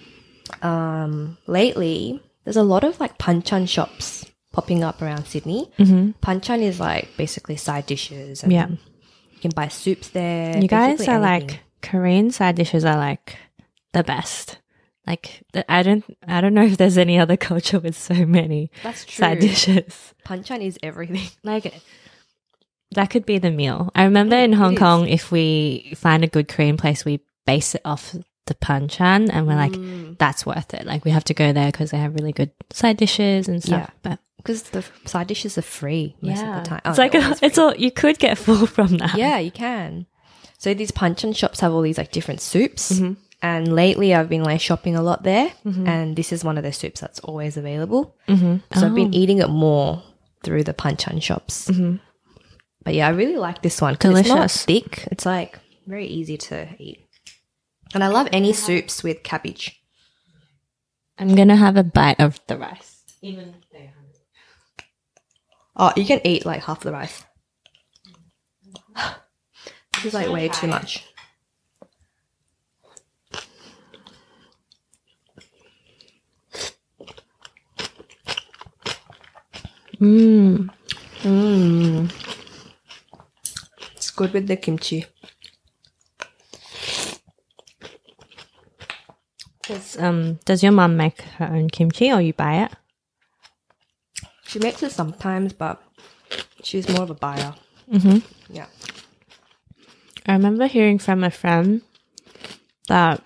um, lately, there's a lot of like panchan shops popping up around Sydney. Panchan is like basically side dishes. And Yeah. you can buy soups there. You guys basically are anything. like, Korean side dishes are like the best. Like, th- I don't, I don't know if there's any other culture with so many That's true. side dishes. Panchan is everything. Like, that could be the meal. I remember in Hong is. Kong, if we find a good Korean place, we base it off the panchan, and we're like, that's worth it. Like, we have to go there because they have really good side dishes and stuff. Yeah. But Because the side dishes are free most of the time. it's Oh, like they're a, always it's free. all you could get full from that. Yeah, you can. So these panchan shops have all these like different soups. And lately I've been like shopping a lot there. And this is one of the soups that's always available. Mm-hmm. So I've been eating it more through the panchan shops. But yeah, I really like this one because it's not Delicious. thick. It's like very easy to eat. And I love any soups with cabbage. I'm gonna have a bite of the rice. Even if they're hungry. Oh, you can eat like half the rice. This is like way too much. Mm. Mm. It's good with the kimchi. Does, um, does your mum make her own kimchi or you buy it? She makes it sometimes, but she's more of a buyer. Mm-hmm. Yeah. I remember hearing from a friend that,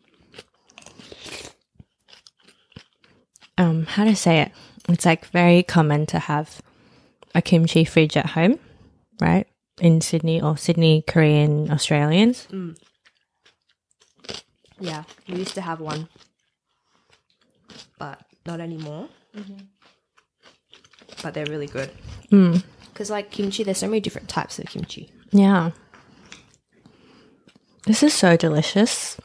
um, how to say it? It's like very common to have a kimchi fridge at home, right? In Sydney or Sydney Korean Australians. Mm. Yeah, we used to have one, but not anymore. Mm-hmm. But they're really good. Because, mm. like, kimchi, there's so many different types of kimchi. Yeah. This is so delicious.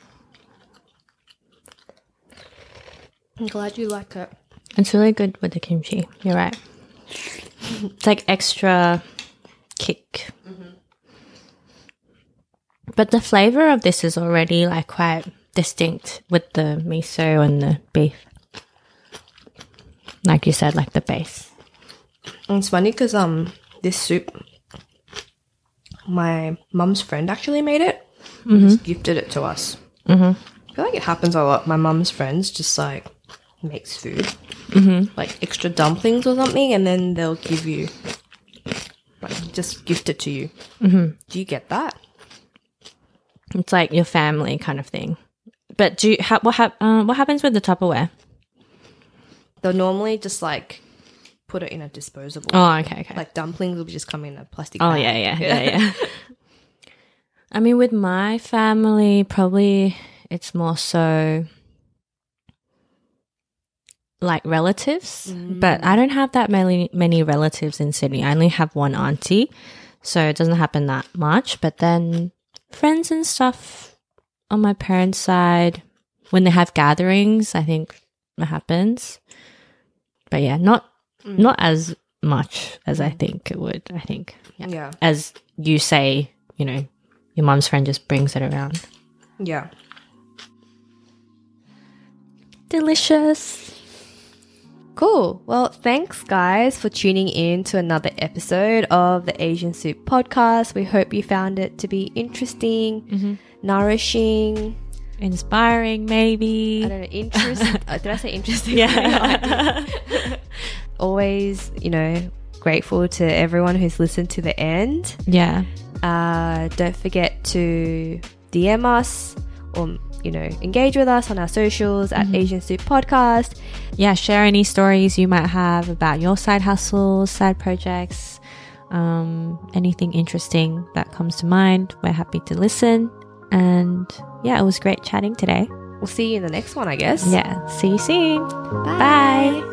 I'm glad you like it. It's really good with the kimchi. You're right. It's like extra kick. Mm-hmm. But the flavor of this is already like quite distinct with the miso and the beef. Like you said, like the base. And it's funny because um, this soup, my mum's friend actually made it. Mm-hmm. Just gifted it to us. Mm-hmm. I feel like it happens a lot. My mum's friends just like makes food, mm-hmm. like extra dumplings or something, and then they'll give you, like, just gift it to you. Mm-hmm. Do you get that? It's like your family kind of thing. But do you, ha- what, ha- uh, what happens with the Tupperware? They'll normally just like put it in a disposable. Oh, okay, okay. Like dumplings will just come in a plastic oh, bag. yeah, yeah, yeah, yeah. I mean, with my family, probably it's more so like relatives. Mm. But I don't have that many, many relatives in Sydney. I only have one auntie. So it doesn't happen that much. But then friends and stuff on my parents' side, when they have gatherings, I think it happens. But yeah, not mm. not as much as I think it would, I think. Yeah. yeah. As you say, you know, your mum's friend just brings it around. Yeah. Delicious. Cool. Well, thanks, guys, for tuning in to another episode of the Asian Soup Podcast. We hope you found it to be interesting, mm-hmm. nourishing, inspiring, maybe. I don't know, interest. uh, did I say interesting? Yeah. Always, you know, grateful to everyone who's listened to the end. Yeah. Uh, don't forget to D M us or, you know, engage with us on our socials at mm-hmm. Asian Soup Podcast. Yeah, share any stories you might have about your side hustles, side projects, um, anything interesting that comes to mind. We're happy to listen. And yeah, it was great chatting today. We'll see you in the next one, I guess. Yeah, see you soon. Bye. Bye.